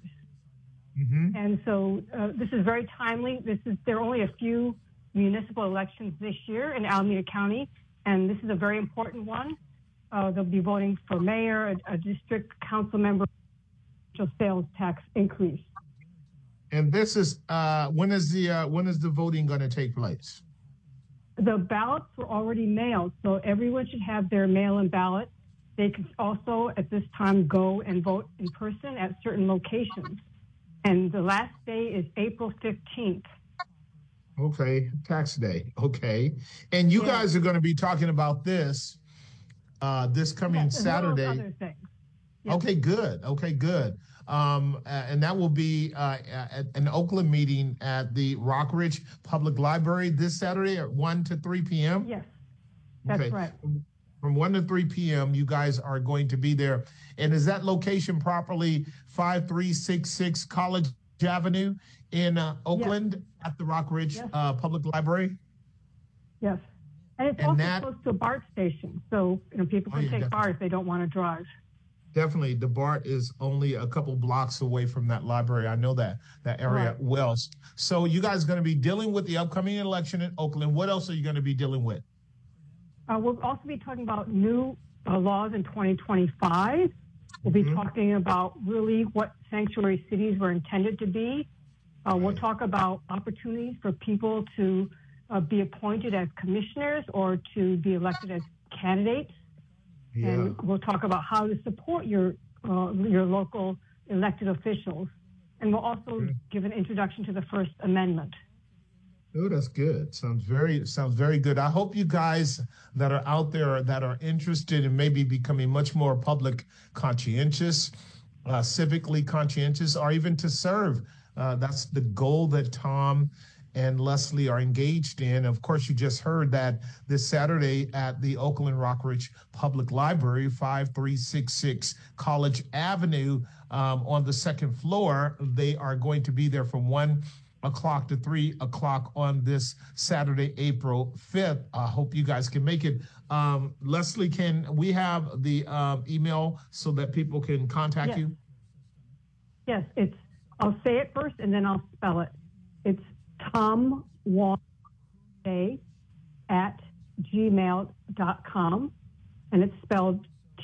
And so this is very timely. There are only a few municipal elections this year in Alameda County, and this is a very important one. They'll be voting for mayor, a district council member, sales tax increase. And this is when is the voting going to take place? The ballots were already mailed, so everyone should have their mail-in ballot. They can also at this time go and vote in person at certain locations. And the last day is April 15th. Okay, tax day. Okay. And you guys are going to be talking about this this coming Saturday. Other things. Yes. Okay, good. And that will be at an Oakland meeting at the Rockridge Public Library this Saturday at 1 to 3 p.m.? Yes, that's right. From 1 to 3 p.m., you guys are going to be there. And is that location properly 5366 College Avenue in Oakland at the Rockridge Public Library? Yes. And it's also close to a BART station. So people can take BART if they don't want to drive. Definitely. The BART is only a couple blocks away from that library. I know that area well. So you guys are going to be dealing with the upcoming election in Oakland. What else are you going to be dealing with? We'll also be talking about new laws in 2025. We'll be talking about really what sanctuary cities were intended to be. We'll talk about opportunities for people to be appointed as commissioners or to be elected as candidates. Yeah. And we'll talk about how to support your local elected officials. And we'll also give an introduction to the First Amendment. Oh, that's good. Sounds very good. I hope you guys that are out there that are interested in maybe becoming much more public conscientious, civically conscientious, or even to serve. That's the goal that Tom and Leslie are engaged in. Of course, you just heard that this Saturday at the Oakland Rockridge Public Library, 5366 College Avenue, on the second floor, they are going to be there from 1 o'clock to 3 o'clock on this Saturday, April 5th. I hope you guys can make it. Leslie, can we have the email so that people can contact you? Yes, I'll say it first and then I'll spell it. It's tomwong@gmail.com, and it's spelled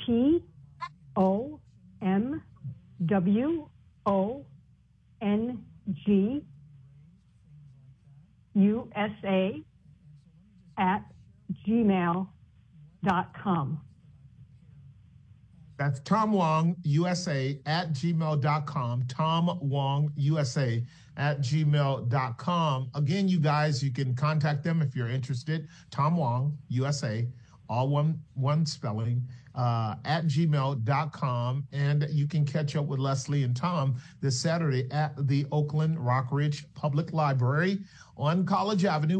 TOMWONGUSA@gmail.com. That's TomWongUSA@gmail.com. TomWongUSA@gmail.com. Again, you guys, you can contact them if you're interested. Tom Wong USA all one spelling, at gmail.com. And you can catch up with Leslie and Tom this Saturday at the Oakland Rockridge Public Library on College Avenue,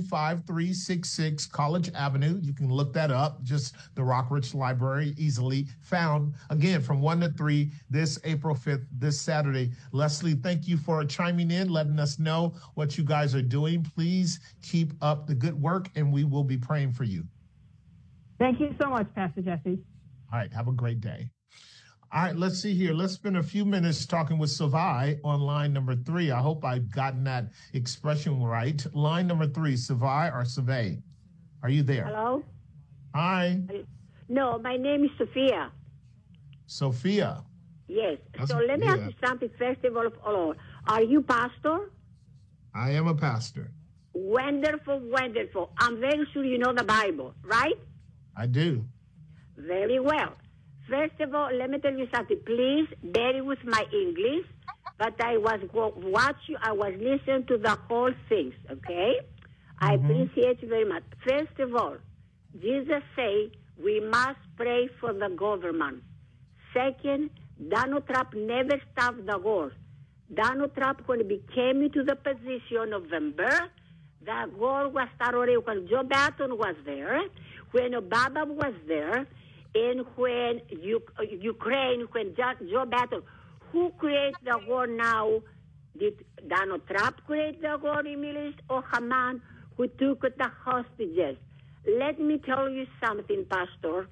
5366 College Avenue. You can look that up, just the Rockridge Library, easily found. Again, from 1 to 3 this April 5th, this Saturday. Leslie, thank you for chiming in, letting us know what you guys are doing. Please keep up the good work, and we will be praying for you. Thank you so much, Pastor Jesse. All right, have a great day. All right, let's see here. Let's spend a few minutes talking with Savai on line number 3. I hope I've gotten that expression right. Line number 3, Savai or Savay? Are you there? Hello? Hi. No, my name is Sophia. Sophia. Yes. That's, so let me ask you something first of all. Are you pastor? I am a pastor. Wonderful, wonderful. I'm very sure you know the Bible, right? I do. Very well. First of all, let me tell you something. Please bear with my English, but I was listening to the whole things, okay? I appreciate you very much. First of all, Jesus say we must pray for the government. Second, Donald Trump never stopped the war. Donald Trump, when he came into the position in November, the war was started when Joe Biden was there, when Obama was there, and when Ukraine, when Joe Biden, who created the war now? Did Donald Trump create the war in Middle East or Hamas, who took the hostages? Let me tell you something, Pastor.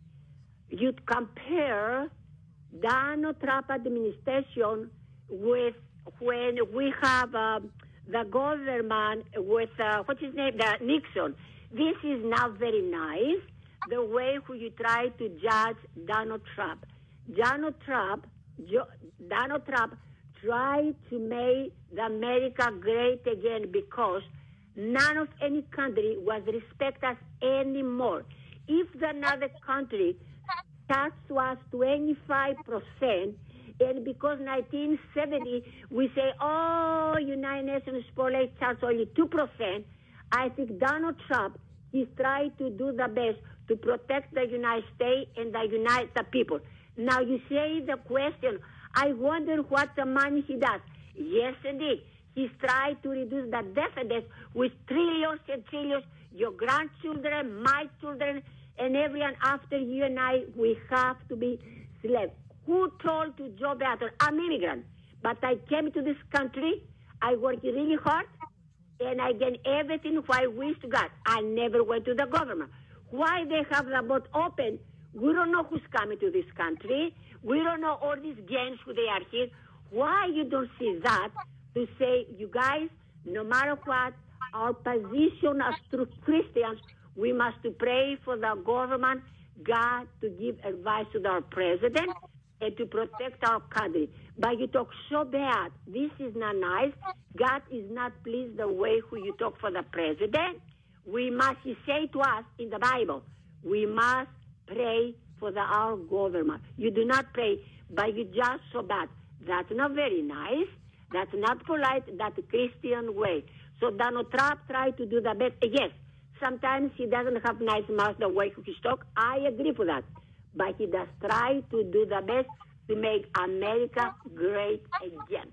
You compare Donald Trump administration with when we have the government with, what's his name, the Nixon. This is not very nice, the way who you try to judge Donald Trump. Donald Trump tried to make the America great again because none of any country was respect us anymore. If another country tax was 25%, and because 1970 we say, oh, United Nations spotlight tax only 2%, I think Donald Trump is trying to do the best to protect the United States and the people. Now you say the question, I wonder what the money he does. Yes, indeed. He's trying to reduce the deficit with trillions and trillions. Your grandchildren, my children, and everyone after you and I, we have to be slaves. Who told to Joe Biden? I'm immigrant, but I came to this country. I worked really hard, and I gained everything what I wish to God. I never went to the government. Why they have the boat open? We don't know who's coming to this country. We don't know all these gangs who they are here. Why you don't see that to say, you guys, no matter what, our position as true Christians, we must to pray for the government, God to give advice to our president and to protect our country. But you talk so bad. This is not nice. God is not pleased the way who you talk for the president. We must, he say to us in the Bible, we must pray for our government. You do not pray, but you just so bad. That's not very nice. That's not polite. That's a Christian way. So Donald Trump tried to do the best. Yes, sometimes he doesn't have nice mouth the way he talk. I agree with that. But he does try to do the best to make America great again.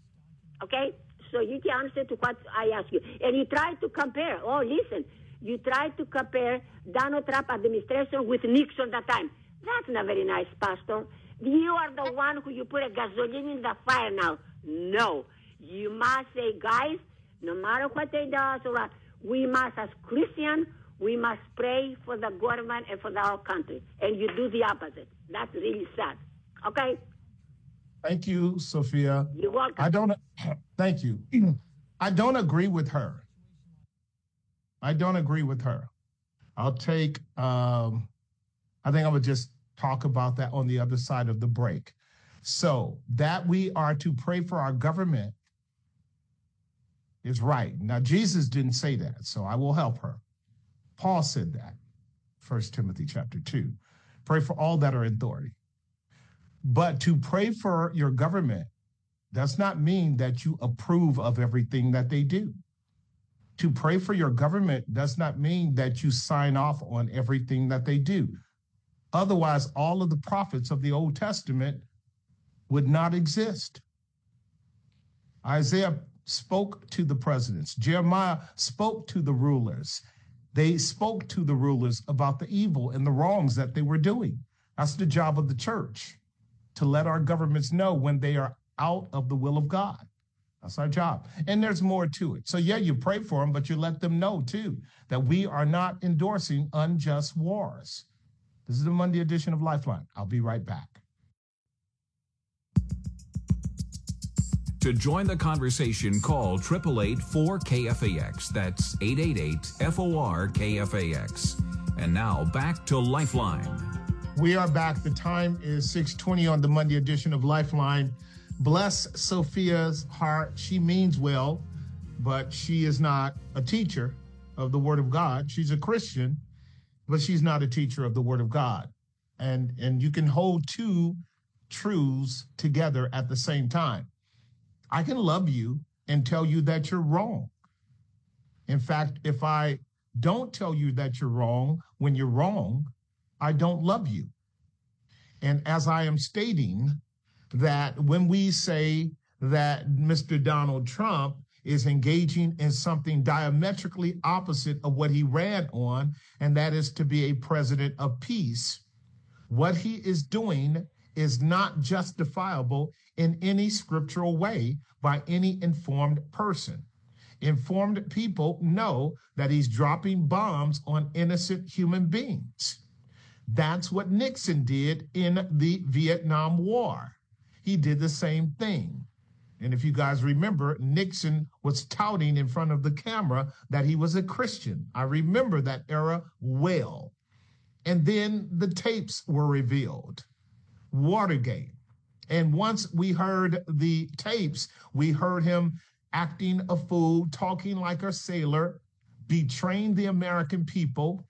Okay? So you can answer to what I ask you. And you try to compare. Oh, listen. You try to compare Donald Trump administration with Nixon at that time. That's not very nice, Pastor. You are the one who you put a gasoline in the fire now. No. You must say, guys, no matter what they do, we must, as Christians, we must pray for the government and for our country. And you do the opposite. That's really sad. Okay? Thank you, Sophia. You're welcome. Thank you. I don't agree with her. I'll take, I think I would just talk about that on the other side of the break. So that we are to pray for our government is right. Now, Jesus didn't say that, so I will help her. Paul said that, 1 Timothy chapter 2. Pray for all that are in authority. But to pray for your government does not mean that you approve of everything that they do. To pray for your government does not mean that you sign off on everything that they do. Otherwise, all of the prophets of the Old Testament would not exist. Isaiah spoke to the presidents. Jeremiah spoke to the rulers. They spoke to the rulers about the evil and the wrongs that they were doing. That's the job of the church, to let our governments know when they are out of the will of God. That's our job. And there's more to it. So yeah, you pray for them, but you let them know too that we are not endorsing unjust wars. This is the Monday edition of Lifeline. I'll be right back. To join the conversation, call 888-4KFAX. That's 888-FOR-KFAX. And now back to Lifeline. We are back. The time is 6:20 on the Monday edition of Lifeline. Bless Sophia's heart. She means well, but she is not a teacher of the Word of God. She's a Christian, but she's not a teacher of the Word of God. And you can hold two truths together at the same time. I can love you and tell you that you're wrong. In fact, if I don't tell you that you're wrong when you're wrong, I don't love you. And as I am stating that when we say that Mr. Donald Trump is engaging in something diametrically opposite of what he ran on, and that is to be a president of peace, what he is doing is not justifiable in any scriptural way by any informed person. Informed people know that he's dropping bombs on innocent human beings. That's what Nixon did in the Vietnam War. He did the same thing. And if you guys remember, Nixon was touting in front of the camera that he was a Christian. I remember that era well. And then the tapes were revealed. Watergate. And once we heard the tapes, we heard him acting a fool, talking like a sailor, betraying the American people,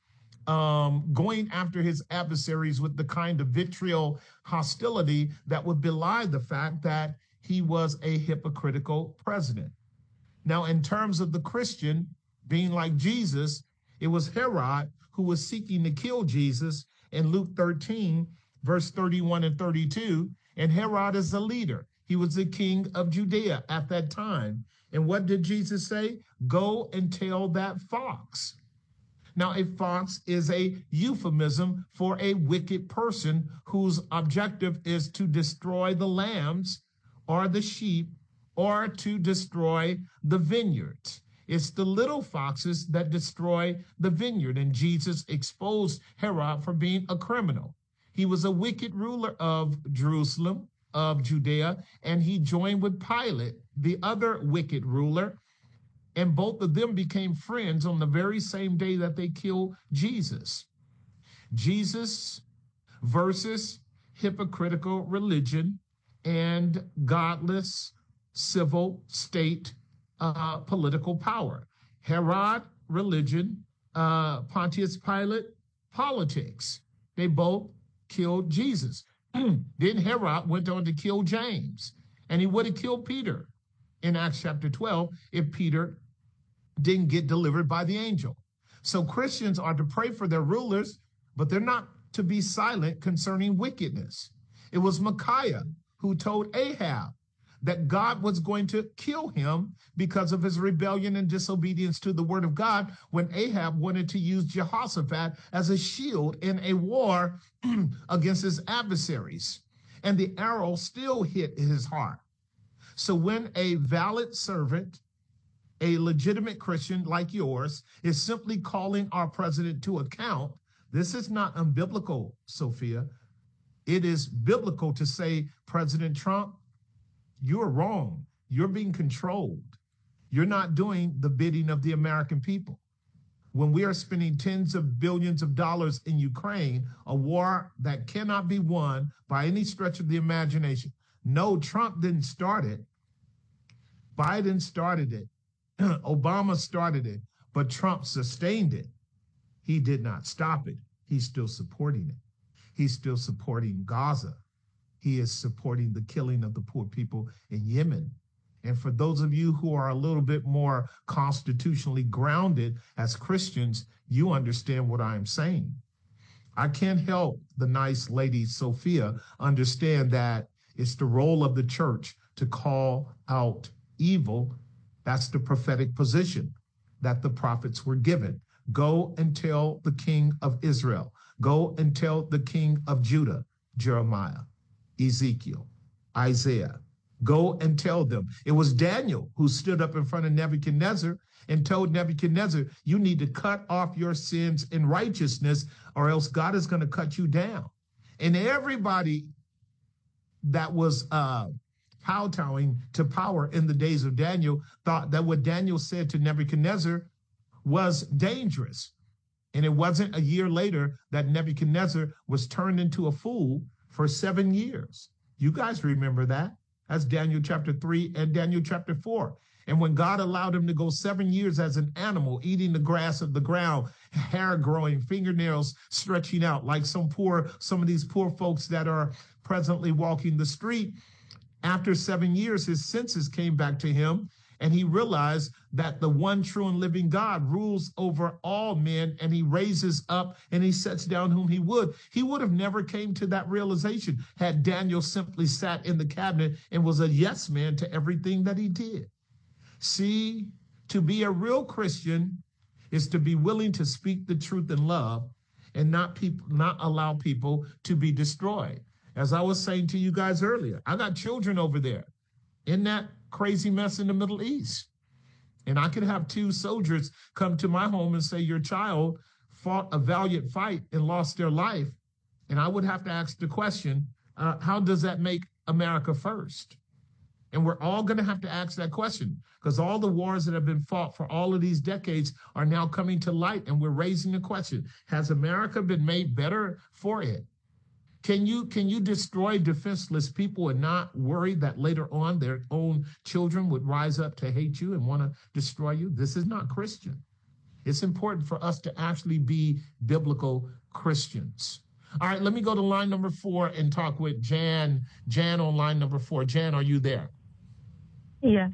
going after his adversaries with the kind of vitriol hostility that would belie the fact that he was a hypocritical president. Now, in terms of the Christian being like Jesus, it was Herod who was seeking to kill Jesus in Luke 13, verse 31 and 32. And Herod is a leader. He was the king of Judea at that time. And what did Jesus say? Go and tell that fox. Now, a fox is a euphemism for a wicked person whose objective is to destroy the lambs or the sheep or to destroy the vineyards. It's the little foxes that destroy the vineyard. And Jesus exposed Herod for being a criminal. He was a wicked ruler of Jerusalem, of Judea, and he joined with Pilate, the other wicked ruler, and both of them became friends on the very same day that they killed Jesus. Jesus versus hypocritical religion and godless civil state political power. Herod, religion, Pontius Pilate, politics. They both killed Jesus. Then Herod went on to kill James, and he would have killed Peter in Acts chapter 12 if Peter didn't get delivered by the angel. So Christians are to pray for their rulers, but they're not to be silent concerning wickedness. It was Micaiah who told Ahab that God was going to kill him because of his rebellion and disobedience to the word of God when Ahab wanted to use Jehoshaphat as a shield in a war against his adversaries. And the arrow still hit his heart. So when a valid servant, a legitimate Christian like yours, is simply calling our president to account, this is not unbiblical, Sophia. It is biblical to say, President Trump, you're wrong. You're being controlled. You're not doing the bidding of the American people. When we are spending tens of billions of dollars in Ukraine, a war that cannot be won by any stretch of the imagination. No, Trump didn't start it. Biden started it. Obama started it, but Trump sustained it. He did not stop it. He's still supporting it. He's still supporting Gaza. He is supporting the killing of the poor people in Yemen. And for those of you who are a little bit more constitutionally grounded as Christians, you understand what I am saying. I can't help the nice lady Sophia understand that it's the role of the church to call out evil. That's the prophetic position that the prophets were given. Go and tell the king of Israel. Go and tell the king of Judah, Jeremiah, Ezekiel, Isaiah. Go and tell them. It was Daniel who stood up in front of Nebuchadnezzar and told Nebuchadnezzar, you need to cut off your sins in righteousness, or else God is going to cut you down. And everybody that was kowtowing to power in the days of Daniel thought that what Daniel said to Nebuchadnezzar was dangerous. And it wasn't a year later that Nebuchadnezzar was turned into a fool for 7 years. You guys remember that? That's Daniel chapter 3 and Daniel chapter 4. And when God allowed him to go 7 years as an animal, eating the grass of the ground, hair growing, fingernails stretching out, like some of these poor folks that are presently walking the street, after 7 years, his senses came back to him, and he realized that the one true and living God rules over all men, and he raises up and he sets down whom he would. He would have never came to that realization had Daniel simply sat in the cabinet and was a yes man to everything that he did. See, to be a real Christian is to be willing to speak the truth in love and not allow people to be destroyed. As I was saying to you guys earlier, I got children over there in that crazy mess in the Middle East. And I could have 2 soldiers come to my home and say, your child fought a valiant fight and lost their life. And I would have to ask the question, how does that make America first? And we're all going to have to ask that question, because all the wars that have been fought for all of these decades are now coming to light, and we're raising the question, has America been made better for it? Can you destroy defenseless people and not worry that later on their own children would rise up to hate you and want to destroy you? This is not Christian. It's important for us to actually be biblical Christians. All right, let me go to line number 4 and talk with Jan. Jan on line number 4. Jan, are you there? Yes.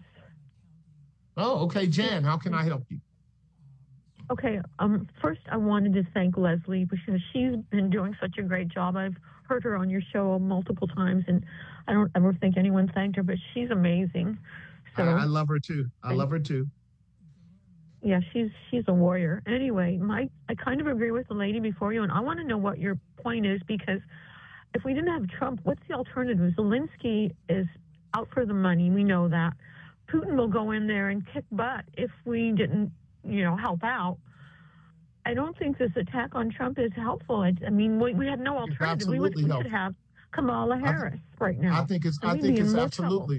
Oh, okay. Jan, how can I help you? Okay. First, I wanted to thank Leslie because she's been doing such a great job. I've heard her on your show multiple times, and I don't ever think anyone thanked her, but she's amazing. So I love her too. I love her too. Yeah, she's a warrior. Anyway, I kind of agree with the lady before you, and I want to know what your point is, because if we didn't have Trump, what's the alternative? Zelensky is out for the money. We know that. Putin will go in there and kick butt if we didn't, help out. I don't think this attack on Trump is helpful. I mean, we had no alternative. We should have Kamala Harris right now. I think it's absolutely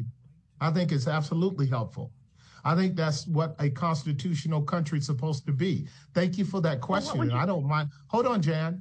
helpful. I think that's what a constitutional country is supposed to be. Thank you for that question. I don't mind. Hold on, Jan.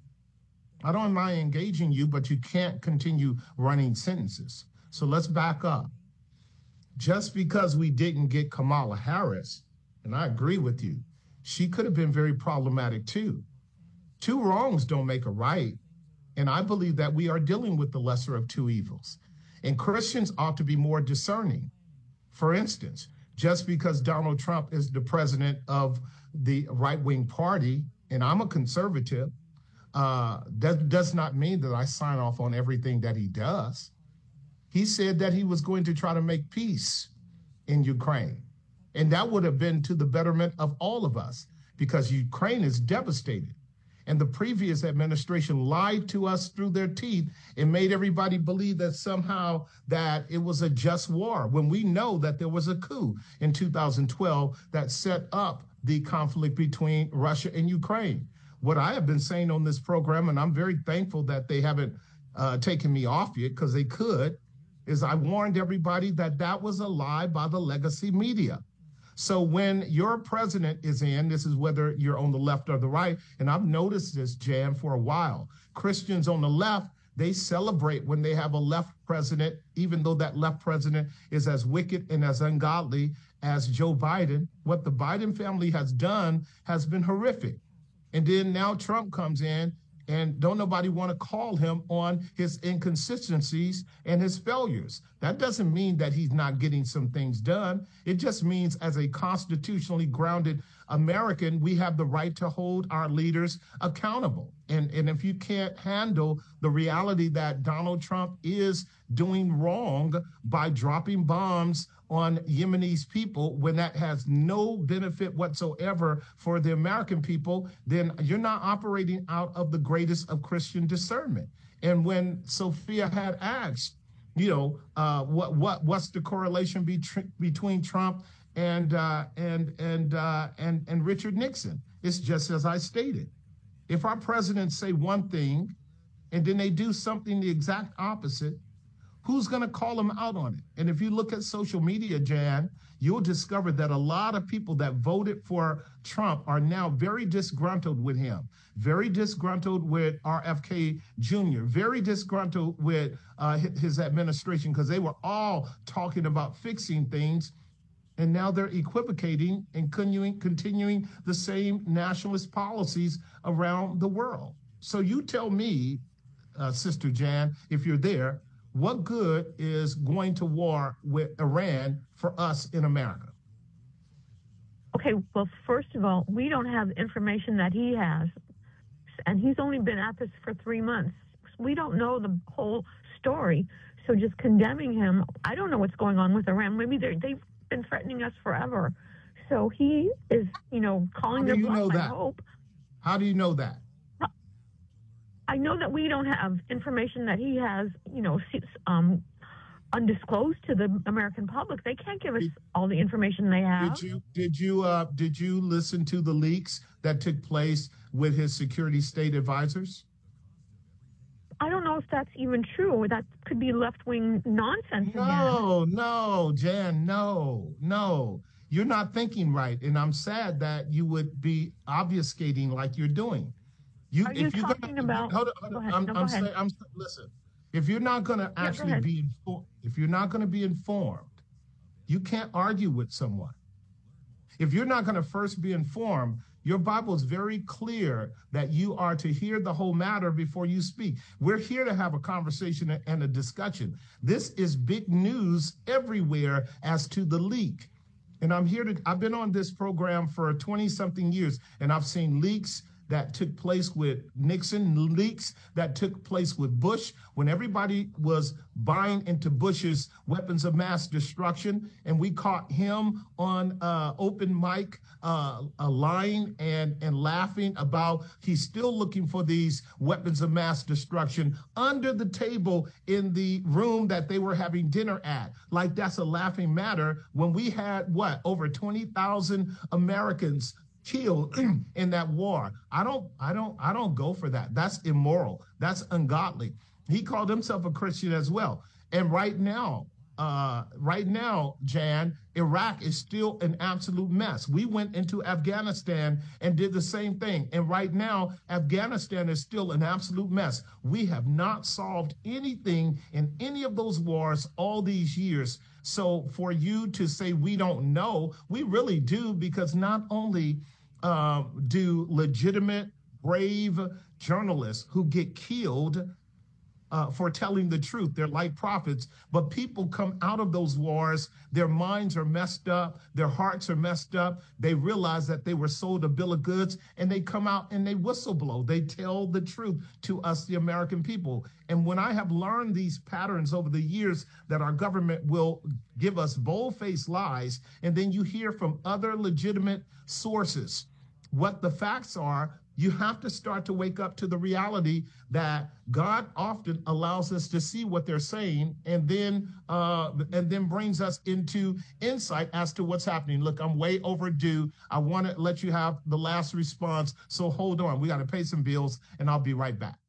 I don't mind engaging you, but you can't continue running sentences. So let's back up. Just because we didn't get Kamala Harris, and I agree with you, she could have been very problematic too. 2 wrongs don't make a right. And I believe that we are dealing with the lesser of 2 evils. And Christians ought to be more discerning. For instance, just because Donald Trump is the president of the right-wing party, and I'm a conservative, that does not mean that I sign off on everything that he does. He said that he was going to try to make peace in Ukraine. And that would have been to the betterment of all of us, because Ukraine is devastated. And the previous administration lied to us through their teeth and made everybody believe that somehow that it was a just war, when we know that there was a coup in 2012 that set up the conflict between Russia and Ukraine. What I have been saying on this program, and I'm very thankful that they haven't taken me off yet, because they could, is I warned everybody that that was a lie by the legacy media. So when your president is in, this is whether you're on the left or the right, and I've noticed this, Jan, for a while. Christians on the left, they celebrate when they have a left president, even though that left president is as wicked and as ungodly as Joe Biden. What the Biden family has done has been horrific. And then now Trump comes in And don't nobody want to call him on his inconsistencies and his failures. That doesn't mean that he's not getting some things done. It just means as a constitutionally grounded American, we have the right to hold our leaders accountable. And if you can't handle the reality that Donald Trump is doing wrong by dropping bombs on Yemenis people when that has no benefit whatsoever for the American people, then you're not operating out of the greatest of Christian discernment. And when Sophia had asked, what's the correlation between Trump and Richard Nixon? It's just as I stated. If our presidents say one thing and then they do something the exact opposite, who's going to call them out on it? And if you look at social media, Jan, you'll discover that a lot of people that voted for Trump are now very disgruntled with him, very disgruntled with RFK Jr., very disgruntled with his administration, because they were all talking about fixing things. And now they're equivocating and continuing the same nationalist policies around the world. So you tell me, Sister Jan, if you're there, what good is going to war with Iran for us in America? Okay, well, first of all, we don't have information that he has. And he's only been at this for 3 months. We don't know the whole story. So just condemning him, I don't know what's going on with Iran. Maybe they've been threatening us forever. So he is, calling their bluff, I hope. How do you know that? I know that we don't have information that he has, undisclosed to the American public. They can't give us all the information they have. Did you listen to the leaks that took place with his security state advisors? I don't know if that's even true. That could be left-wing nonsense again. No, Jan, no. You're not thinking right, and I'm sad that you would be obfuscating like you're doing. Listen. If you're not going to actually be informed, if you're not going to be informed, you can't argue with someone. If you're not going to first be informed, your Bible is very clear that you are to hear the whole matter before you speak. We're here to have a conversation and a discussion. This is big news everywhere as to the leak. And I've been on this program for 20-something years, and I've seen leaks that took place with Nixon, leaks that took place with Bush, when everybody was buying into Bush's weapons of mass destruction, and we caught him on open mic lying and laughing about he's still looking for these weapons of mass destruction under the table in the room that they were having dinner at. Like that's a laughing matter when we had, over 20,000 Americans killed in that war. I don't go for that. That's immoral. That's ungodly. He called himself a Christian as well. And right now, Jan, Iraq is still an absolute mess. We went into Afghanistan and did the same thing. And right now, Afghanistan is still an absolute mess. We have not solved anything in any of those wars all these years. So for you to say we don't know, we really do, because not only do legitimate, brave journalists who get killed for telling the truth, they're like prophets, but people come out of those wars, their minds are messed up, their hearts are messed up, they realize that they were sold a bill of goods, and they come out and they whistleblow, they tell the truth to us, the American people. And when I have learned these patterns over the years that our government will give us bold-faced lies, and then you hear from other legitimate sources what the facts are, you have to start to wake up to the reality that God often allows us to see what they're saying, and then brings us into insight as to what's happening. Look, I'm way overdue. I want to let you have the last response, so hold on. We got to pay some bills, and I'll be right back.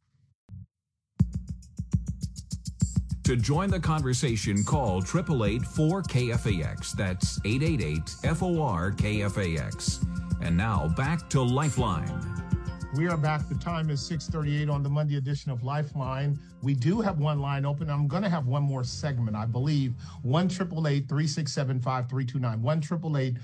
To join the conversation, call 888-4KFAX. That's 888-FOR-KFAX. And now back to Lifeline. We are back. The time is 6:38 on the Monday edition of Lifeline. We do have one line open. I'm going to have one more segment, I believe. 1-888-367-5329.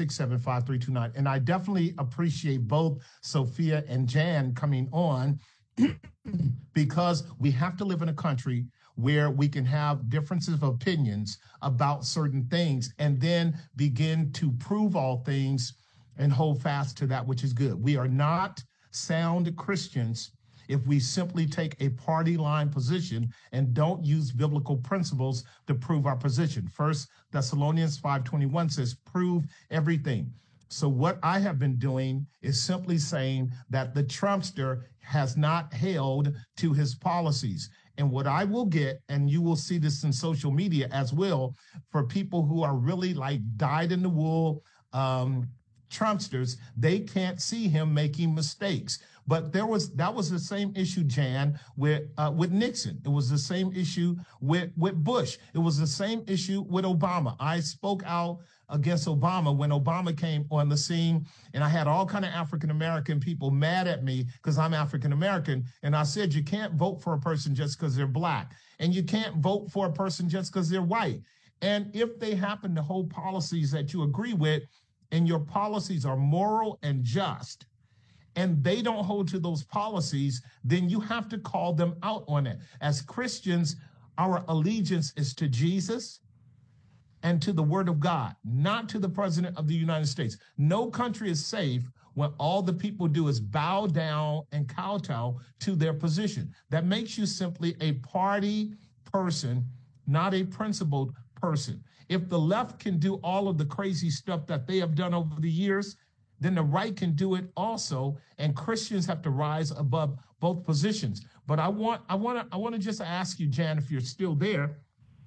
1-888-367-5329. And I definitely appreciate both Sophia and Jan coming on because we have to live in a country where we can have differences of opinions about certain things and then begin to prove all things and hold fast to that which is good. We are not sound Christians if we simply take a party line position and don't use biblical principles to prove our position. 1 Thessalonians 5:21 says, prove everything. So what I have been doing is simply saying that the Trumpster has not held to his policies. And what I will get, and you will see this in social media as well, for people who are really like dyed-in-the-wool Trumpsters, they can't see him making mistakes. But that was the same issue, Jan, with Nixon. It was the same issue with Bush. It was the same issue with Obama. I spoke out against Obama when Obama came on the scene, and I had all kind of African-American people mad at me because I'm African-American. And I said, you can't vote for a person just because they're black, and you can't vote for a person just because they're white. And if they happen to hold policies that you agree with, and your policies are moral and just, and they don't hold to those policies, then you have to call them out on it. As Christians, our allegiance is to Jesus and to the word of God, not to the president of the United States. No country is safe when all the people do is bow down and kowtow to their position. That makes you simply a party person, not a principled person. If the left can do all of the crazy stuff that they have done over the years, then the right can do it also, and Christians have to rise above both positions. But I want to just ask you, Jan, if you're still there,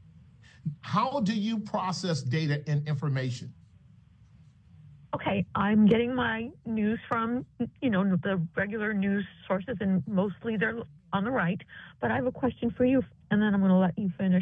how do you process data and information? Okay, I'm getting my news from, the regular news sources, and mostly they're on the right. But I have a question for you, and then I'm going to let you finish.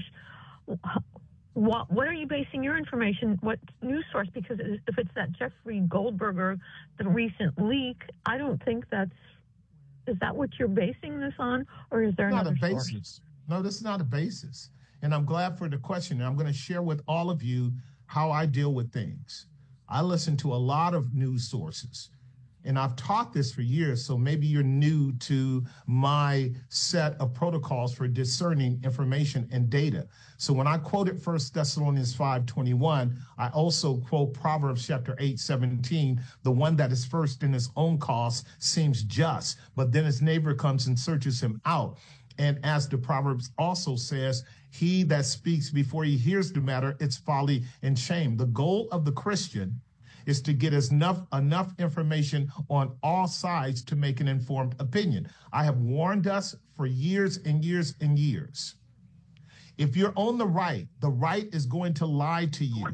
What are you basing your information? What news source? Because if it's that Jeffrey Goldberger, the recent leak, I don't think is that what you're basing this on, or is there another source? Basis? No, this is not a basis. And I'm glad for the question. And I'm going to share with all of you how I deal with things. I listen to a lot of news sources, and I've taught this for years, so maybe you're new to my set of protocols for discerning information and data. So when I quoted 1 Thessalonians 5:21, I also quote Proverbs chapter 8:17, the one that is first in his own cause seems just, but then his neighbor comes and searches him out. And as the Proverbs also says, he that speaks before he hears the matter, it's folly and shame. The goal of the Christian is to get enough information on all sides to make an informed opinion. I have warned us for years and years and years. If you're on the right is going to lie to you.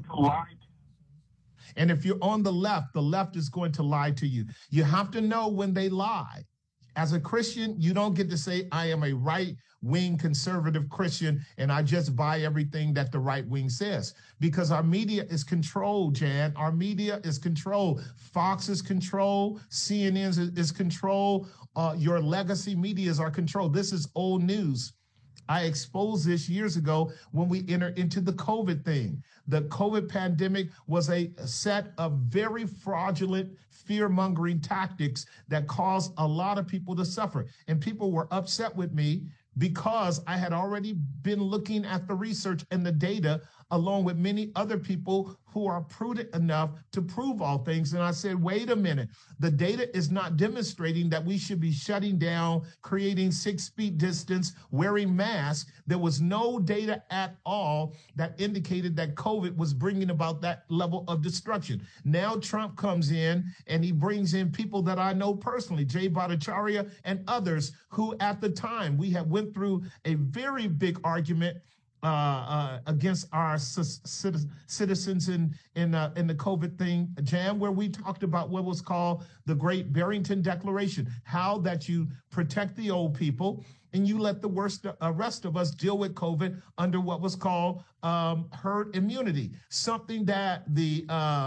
And if you're on the left is going to lie to you. You have to know when they lie. As a Christian, you don't get to say, I am a right-wing conservative Christian and I just buy everything that the right wing says. Because our media is controlled, Jan. Our media is controlled. Fox is controlled. CNN is controlled. Your legacy medias are controlled. This is old news. I exposed this years ago when we entered into the COVID thing. The COVID pandemic was a set of very fraudulent, fear-mongering tactics that caused a lot of people to suffer. And people were upset with me because I had already been looking at the research and the data along with many other people who are prudent enough to prove all things. And I said, wait a minute, the data is not demonstrating that we should be shutting down, creating 6 feet distance, wearing masks. There was no data at all that indicated that COVID was bringing about that level of destruction. Now Trump comes in and he brings in people that I know personally, Jay Bhattacharya and others who at the time we had went through a very big argument against our citizens in the COVID thing, Jan, where we talked about what was called the Great Barrington Declaration, how that you protect the old people and you let the rest of us deal with COVID under what was called herd immunity, something that the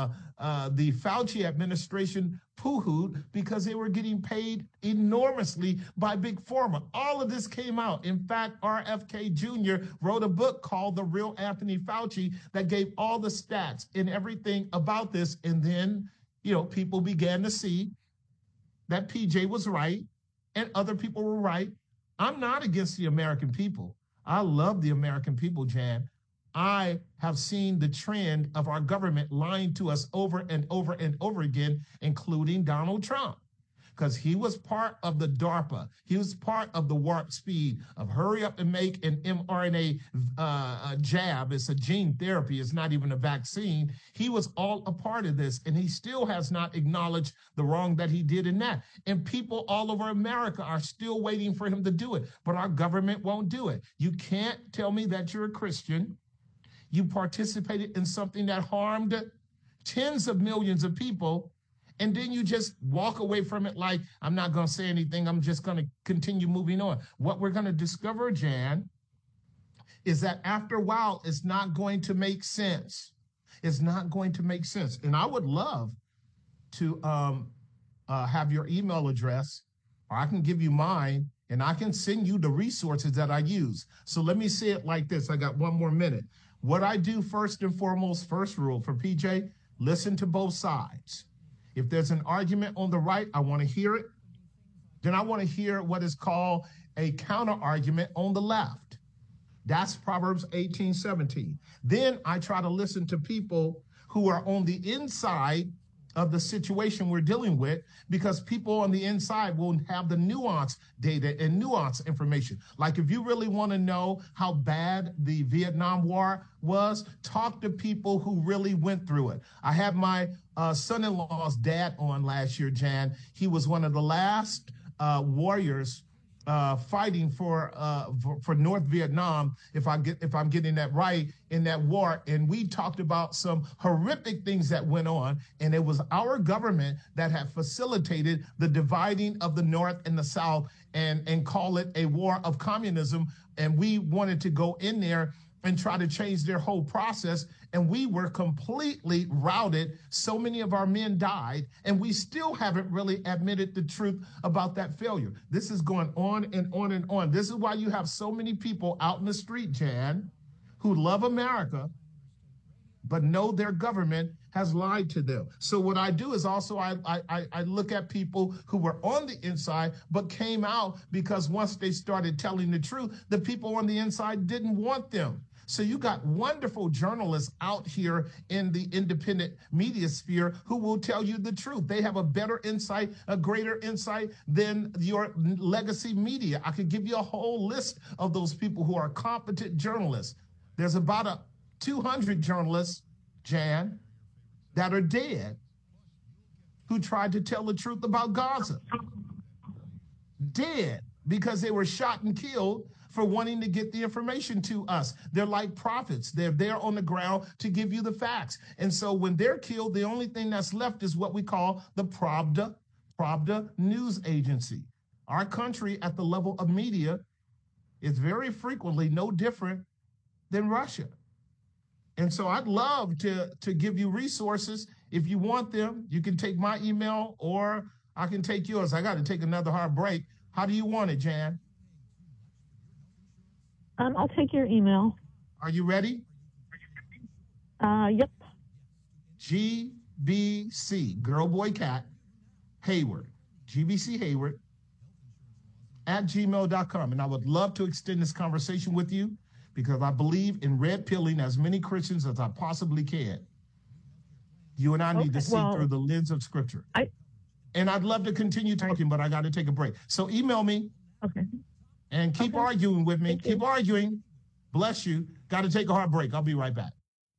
Fauci administration poo-hooed because they were getting paid enormously by Big Pharma. All of this came out. In fact, RFK Jr. wrote a book called The Real Anthony Fauci that gave all the stats and everything about this. And then, people began to see that PJ was right and other people were right. I'm not against the American people. I love the American people, Jan. I have seen the trend of our government lying to us over and over and over again, including Donald Trump, because he was part of the DARPA. He was part of the warp speed of hurry up and make an mRNA jab. It's a gene therapy. It's not even a vaccine. He was all a part of this, and he still has not acknowledged the wrong that he did in that. And people all over America are still waiting for him to do it, but our government won't do it. You can't tell me that you're a Christian. You participated in something that harmed tens of millions of people, and then you just walk away from it like, I'm not going to say anything. I'm just going to continue moving on. What we're going to discover, Jan, is that after a while, it's not going to make sense. It's not going to make sense. And I would love to have your email address, or I can give you mine, and I can send you the resources that I use. So let me say it like this. I got 1 more minute. What I do first and foremost, first rule for PJ, listen to both sides. If there's an argument on the right, I want to hear it. Then I want to hear what is called a counter argument on the left. That's Proverbs 18:17. Then I try to listen to people who are on the inside of the situation we're dealing with, because people on the inside will have the nuanced data and nuanced information. Like if you really want to know how bad the Vietnam War was, talk to people who really went through it. I had my son-in-law's dad on last year, Jan. He was one of the last warriors fighting for North Vietnam, if I'm getting that right, in that war. And we talked about some horrific things that went on, and it was our government that had facilitated the dividing of the North and the South and call it a war of communism. And we wanted to go in there and try to change their whole process. And we were completely routed. So many of our men died, and we still haven't really admitted the truth about that failure. This is going on and on and on. This is why you have so many people out in the street, Jan, who love America, but know their government has lied to them. So what I do is also I look at people who were on the inside, but came out because once they started telling the truth, the people on the inside didn't want them. So you got wonderful journalists out here in the independent media sphere who will tell you the truth. They have a better insight, a greater insight than your legacy media. I could give you a whole list of those people who are competent journalists. There's about 200 journalists, Jan, that are dead who tried to tell the truth about Gaza. Dead because they were shot and killed for wanting to get the information to us. They're like prophets. They're there on the ground to give you the facts. And so when they're killed, the only thing that's left is what we call the Pravda news agency. Our country at the level of media is very frequently no different than Russia. And so I'd love to give you resources. If you want them, you can take my email or I can take yours. I got to take another hard break. How do you want it, Jan? I'll take your email. Are you ready? Yep. GBC, Girl Boy Cat, Hayward, GBC Hayward, @gmail.com. And I would love to extend this conversation with you because I believe in red pilling as many Christians as I possibly can. You and I need to see through the lens of Scripture. And I'd love to continue talking, but I got to take a break. So email me. Okay. And keep arguing with me. Keep arguing. Bless you. Got to take a hard break. I'll be right back.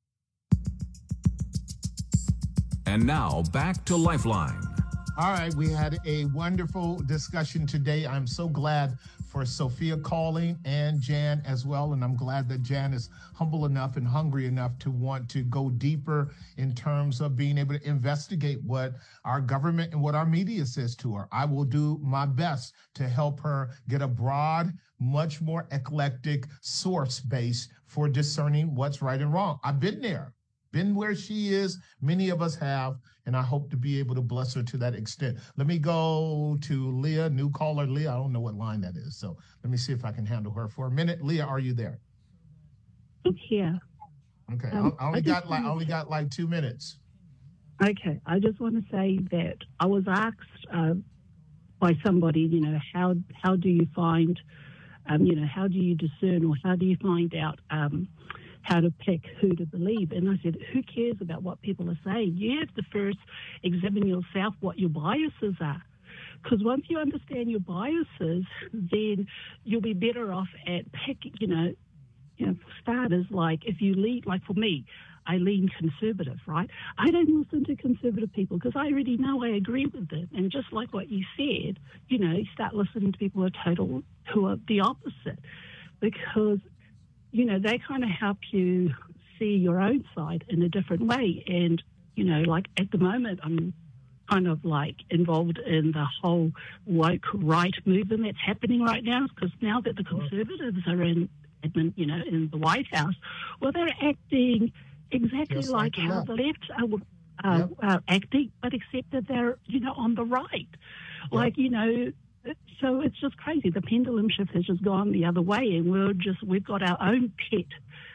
And now back to Lifeline. All right. We had a wonderful discussion today. I'm so glad for Sophia calling and Jan as well. And I'm glad that Jan is humble enough and hungry enough to want to go deeper in terms of being able to investigate what our government and what our media says to her. I will do my best to help her get a broad, much more eclectic source base for discerning what's right and wrong. I've been there, been where she is. Many of us have, and I hope to be able to bless her to that extent. Let me go to Leah, new caller. Leah, I don't know what line that is, so let me see if I can handle her for a minute. Leah, are you there? I'm here. Okay, I only got like 2 minutes. Okay, I just want to say that I was asked by somebody, you know, how do you find, you know, how do you discern, or how do you find out how to pick who to believe? And I said, who cares about what people are saying? You have to first examine yourself, what your biases are. Because once you understand your biases, then you'll be better off at picking, you know, for starters, like if you lead, like for me, I lean conservative, right? I don't listen to conservative people because I already know I agree with them. And just like what you said, you know, you start listening to people who are the opposite, because, you know, they kind of help you see your own side in a different way. And, you know, like at the moment, I'm kind of like involved in the whole woke right movement that's happening right now, because now that the conservatives are in the White House, well, they're acting exactly like how the left are acting, but except that they're, you know, on the right. Like, you know, so it's just crazy. The pendulum shift has just gone the other way, and we've got our own pet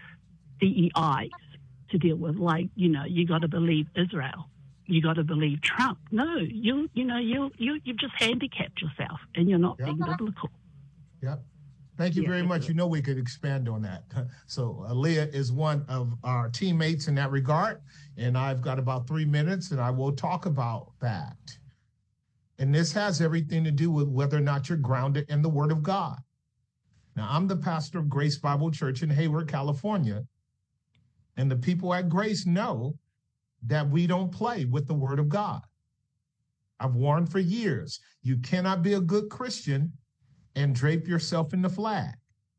DEIs to deal with. Like, you know, you got to believe Israel. You got to believe Trump. No, you've just handicapped yourself, and you're not being biblical. Yep. Thank you very much. You know, we could expand on that. So Leah is one of our teammates in that regard, and I've got about 3 minutes, and I will talk about that. And this has everything to do with whether or not you're grounded in the Word of God. Now, I'm the pastor of Grace Bible Church in Hayward, California, and the people at Grace know that we don't play with the Word of God. I've warned for years, you cannot be a good Christian and drape yourself in the flag.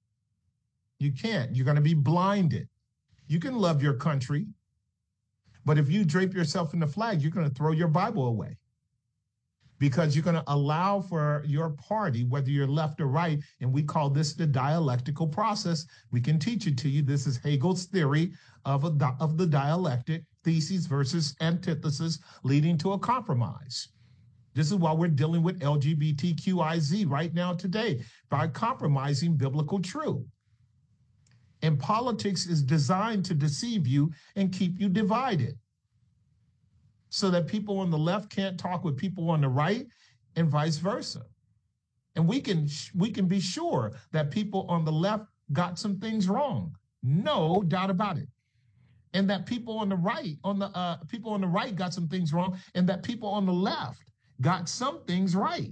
You can't. You're going to be blinded. You can love your country, but if you drape yourself in the flag, you're going to throw your Bible away, because you're going to allow for your party, whether you're left or right, and we call this the dialectical process. We can teach it to you. This is Hegel's theory of the dialectic, thesis versus antithesis, leading to a compromise. This is why we're dealing with LGBTQIZ right now today, by compromising biblical truth. And politics is designed to deceive you and keep you divided, so that people on the left can't talk with people on the right, and vice versa. And we can be sure that people on the left got some things wrong, no doubt about it. And that people on the right, got some things wrong, and that people on the left got some things right,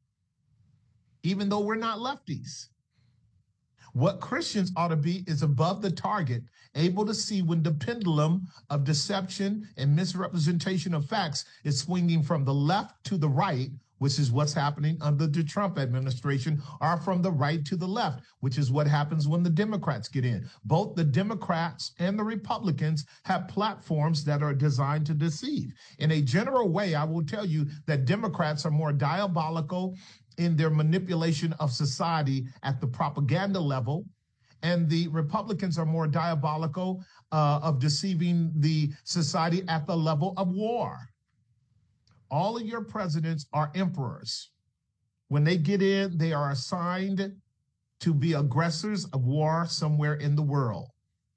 even though we're not lefties. What Christians ought to be is above the target, able to see when the pendulum of deception and misrepresentation of facts is swinging from the left to the right, which is what's happening under the Trump administration, or from the right to the left, which is what happens when the Democrats get in. Both the Democrats and the Republicans have platforms that are designed to deceive. In a general way, I will tell you that Democrats are more diabolical in their manipulation of society at the propaganda level, and the Republicans are more diabolical of deceiving the society at the level of war. All of your presidents are emperors. When they get in, they are assigned to be aggressors of war somewhere in the world.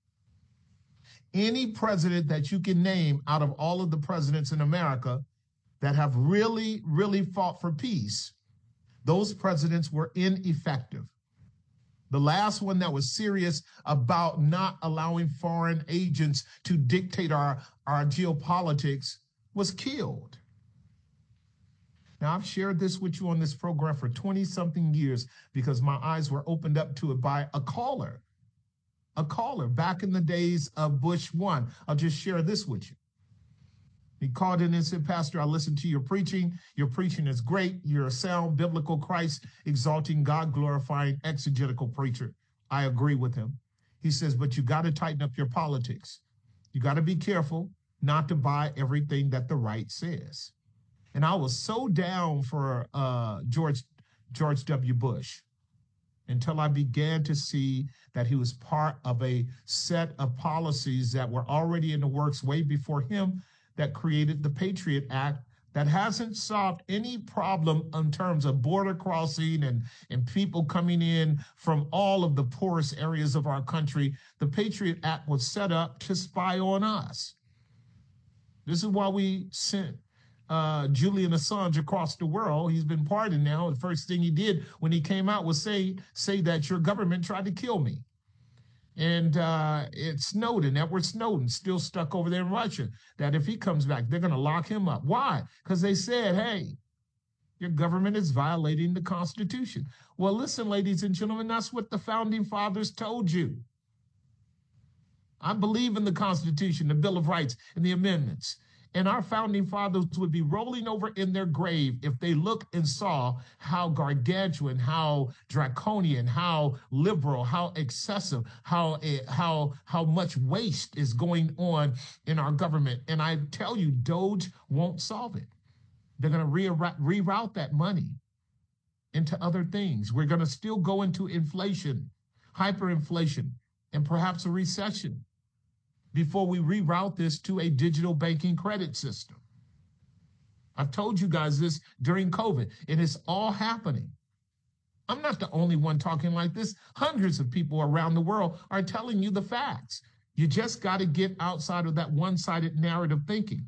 Any president that you can name out of all of the presidents in America that have really, really fought for peace, those presidents were ineffective. The last one that was serious about not allowing foreign agents to dictate our geopolitics was killed. Now, I've shared this with you on this program for 20-something years because my eyes were opened up to it by a caller back in the days of Bush 1. I'll just share this with you. He called in and said, Pastor, I listened to your preaching. Your preaching is great. You're a sound, biblical, Christ-exalting, God-glorifying, exegetical preacher. I agree with him. He says, but you got to tighten up your politics. You got to be careful not to buy everything that the right says. And I was so down for George W. Bush until I began to see that he was part of a set of policies that were already in the works way before him that created the Patriot Act that hasn't solved any problem in terms of border crossing and people coming in from all of the poorest areas of our country. The Patriot Act was set up to spy on us. This is why we sent Julian Assange across the world. He's been pardoned now. The first thing he did when he came out was say that your government tried to kill me. And it's Snowden, Edward Snowden, still stuck over there in Russia, that if he comes back, they're going to lock him up. Why? Because they said, hey, your government is violating the Constitution. Well, listen, ladies and gentlemen, that's what the founding fathers told you. I believe in the Constitution, the Bill of Rights, and the amendments. And our founding fathers would be rolling over in their grave if they looked and saw how gargantuan, how draconian, how liberal, how excessive, how much waste is going on in our government. And I tell you, DOGE won't solve it. They're going to reroute that money into other things. We're going to still go into inflation, hyperinflation, and perhaps a recession before we reroute this to a digital banking credit system. I've told you guys this during COVID, and it's all happening. I'm not the only one talking like this. Hundreds of people around the world are telling you the facts. You just got to get outside of that one-sided narrative thinking.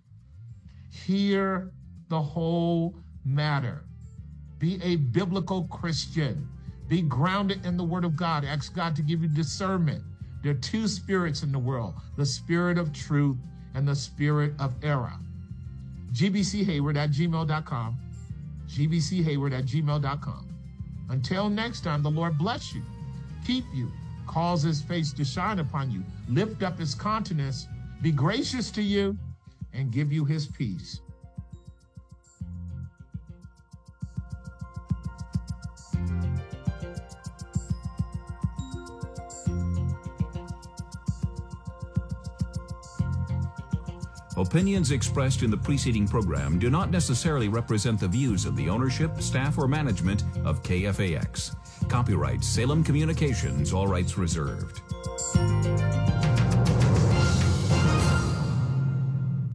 Hear the whole matter. Be a biblical Christian. Be grounded in the Word of God. Ask God to give you discernment. There are two spirits in the world, the spirit of truth and the spirit of error. gbchayward@gmail.com, gbchayward@gmail.com. Until next time, the Lord bless you, keep you, cause his face to shine upon you, lift up his countenance, be gracious to you, and give you his peace. Opinions expressed in the preceding program do not necessarily represent the views of the ownership, staff, or management of KFAX. Copyright Salem Communications, all rights reserved.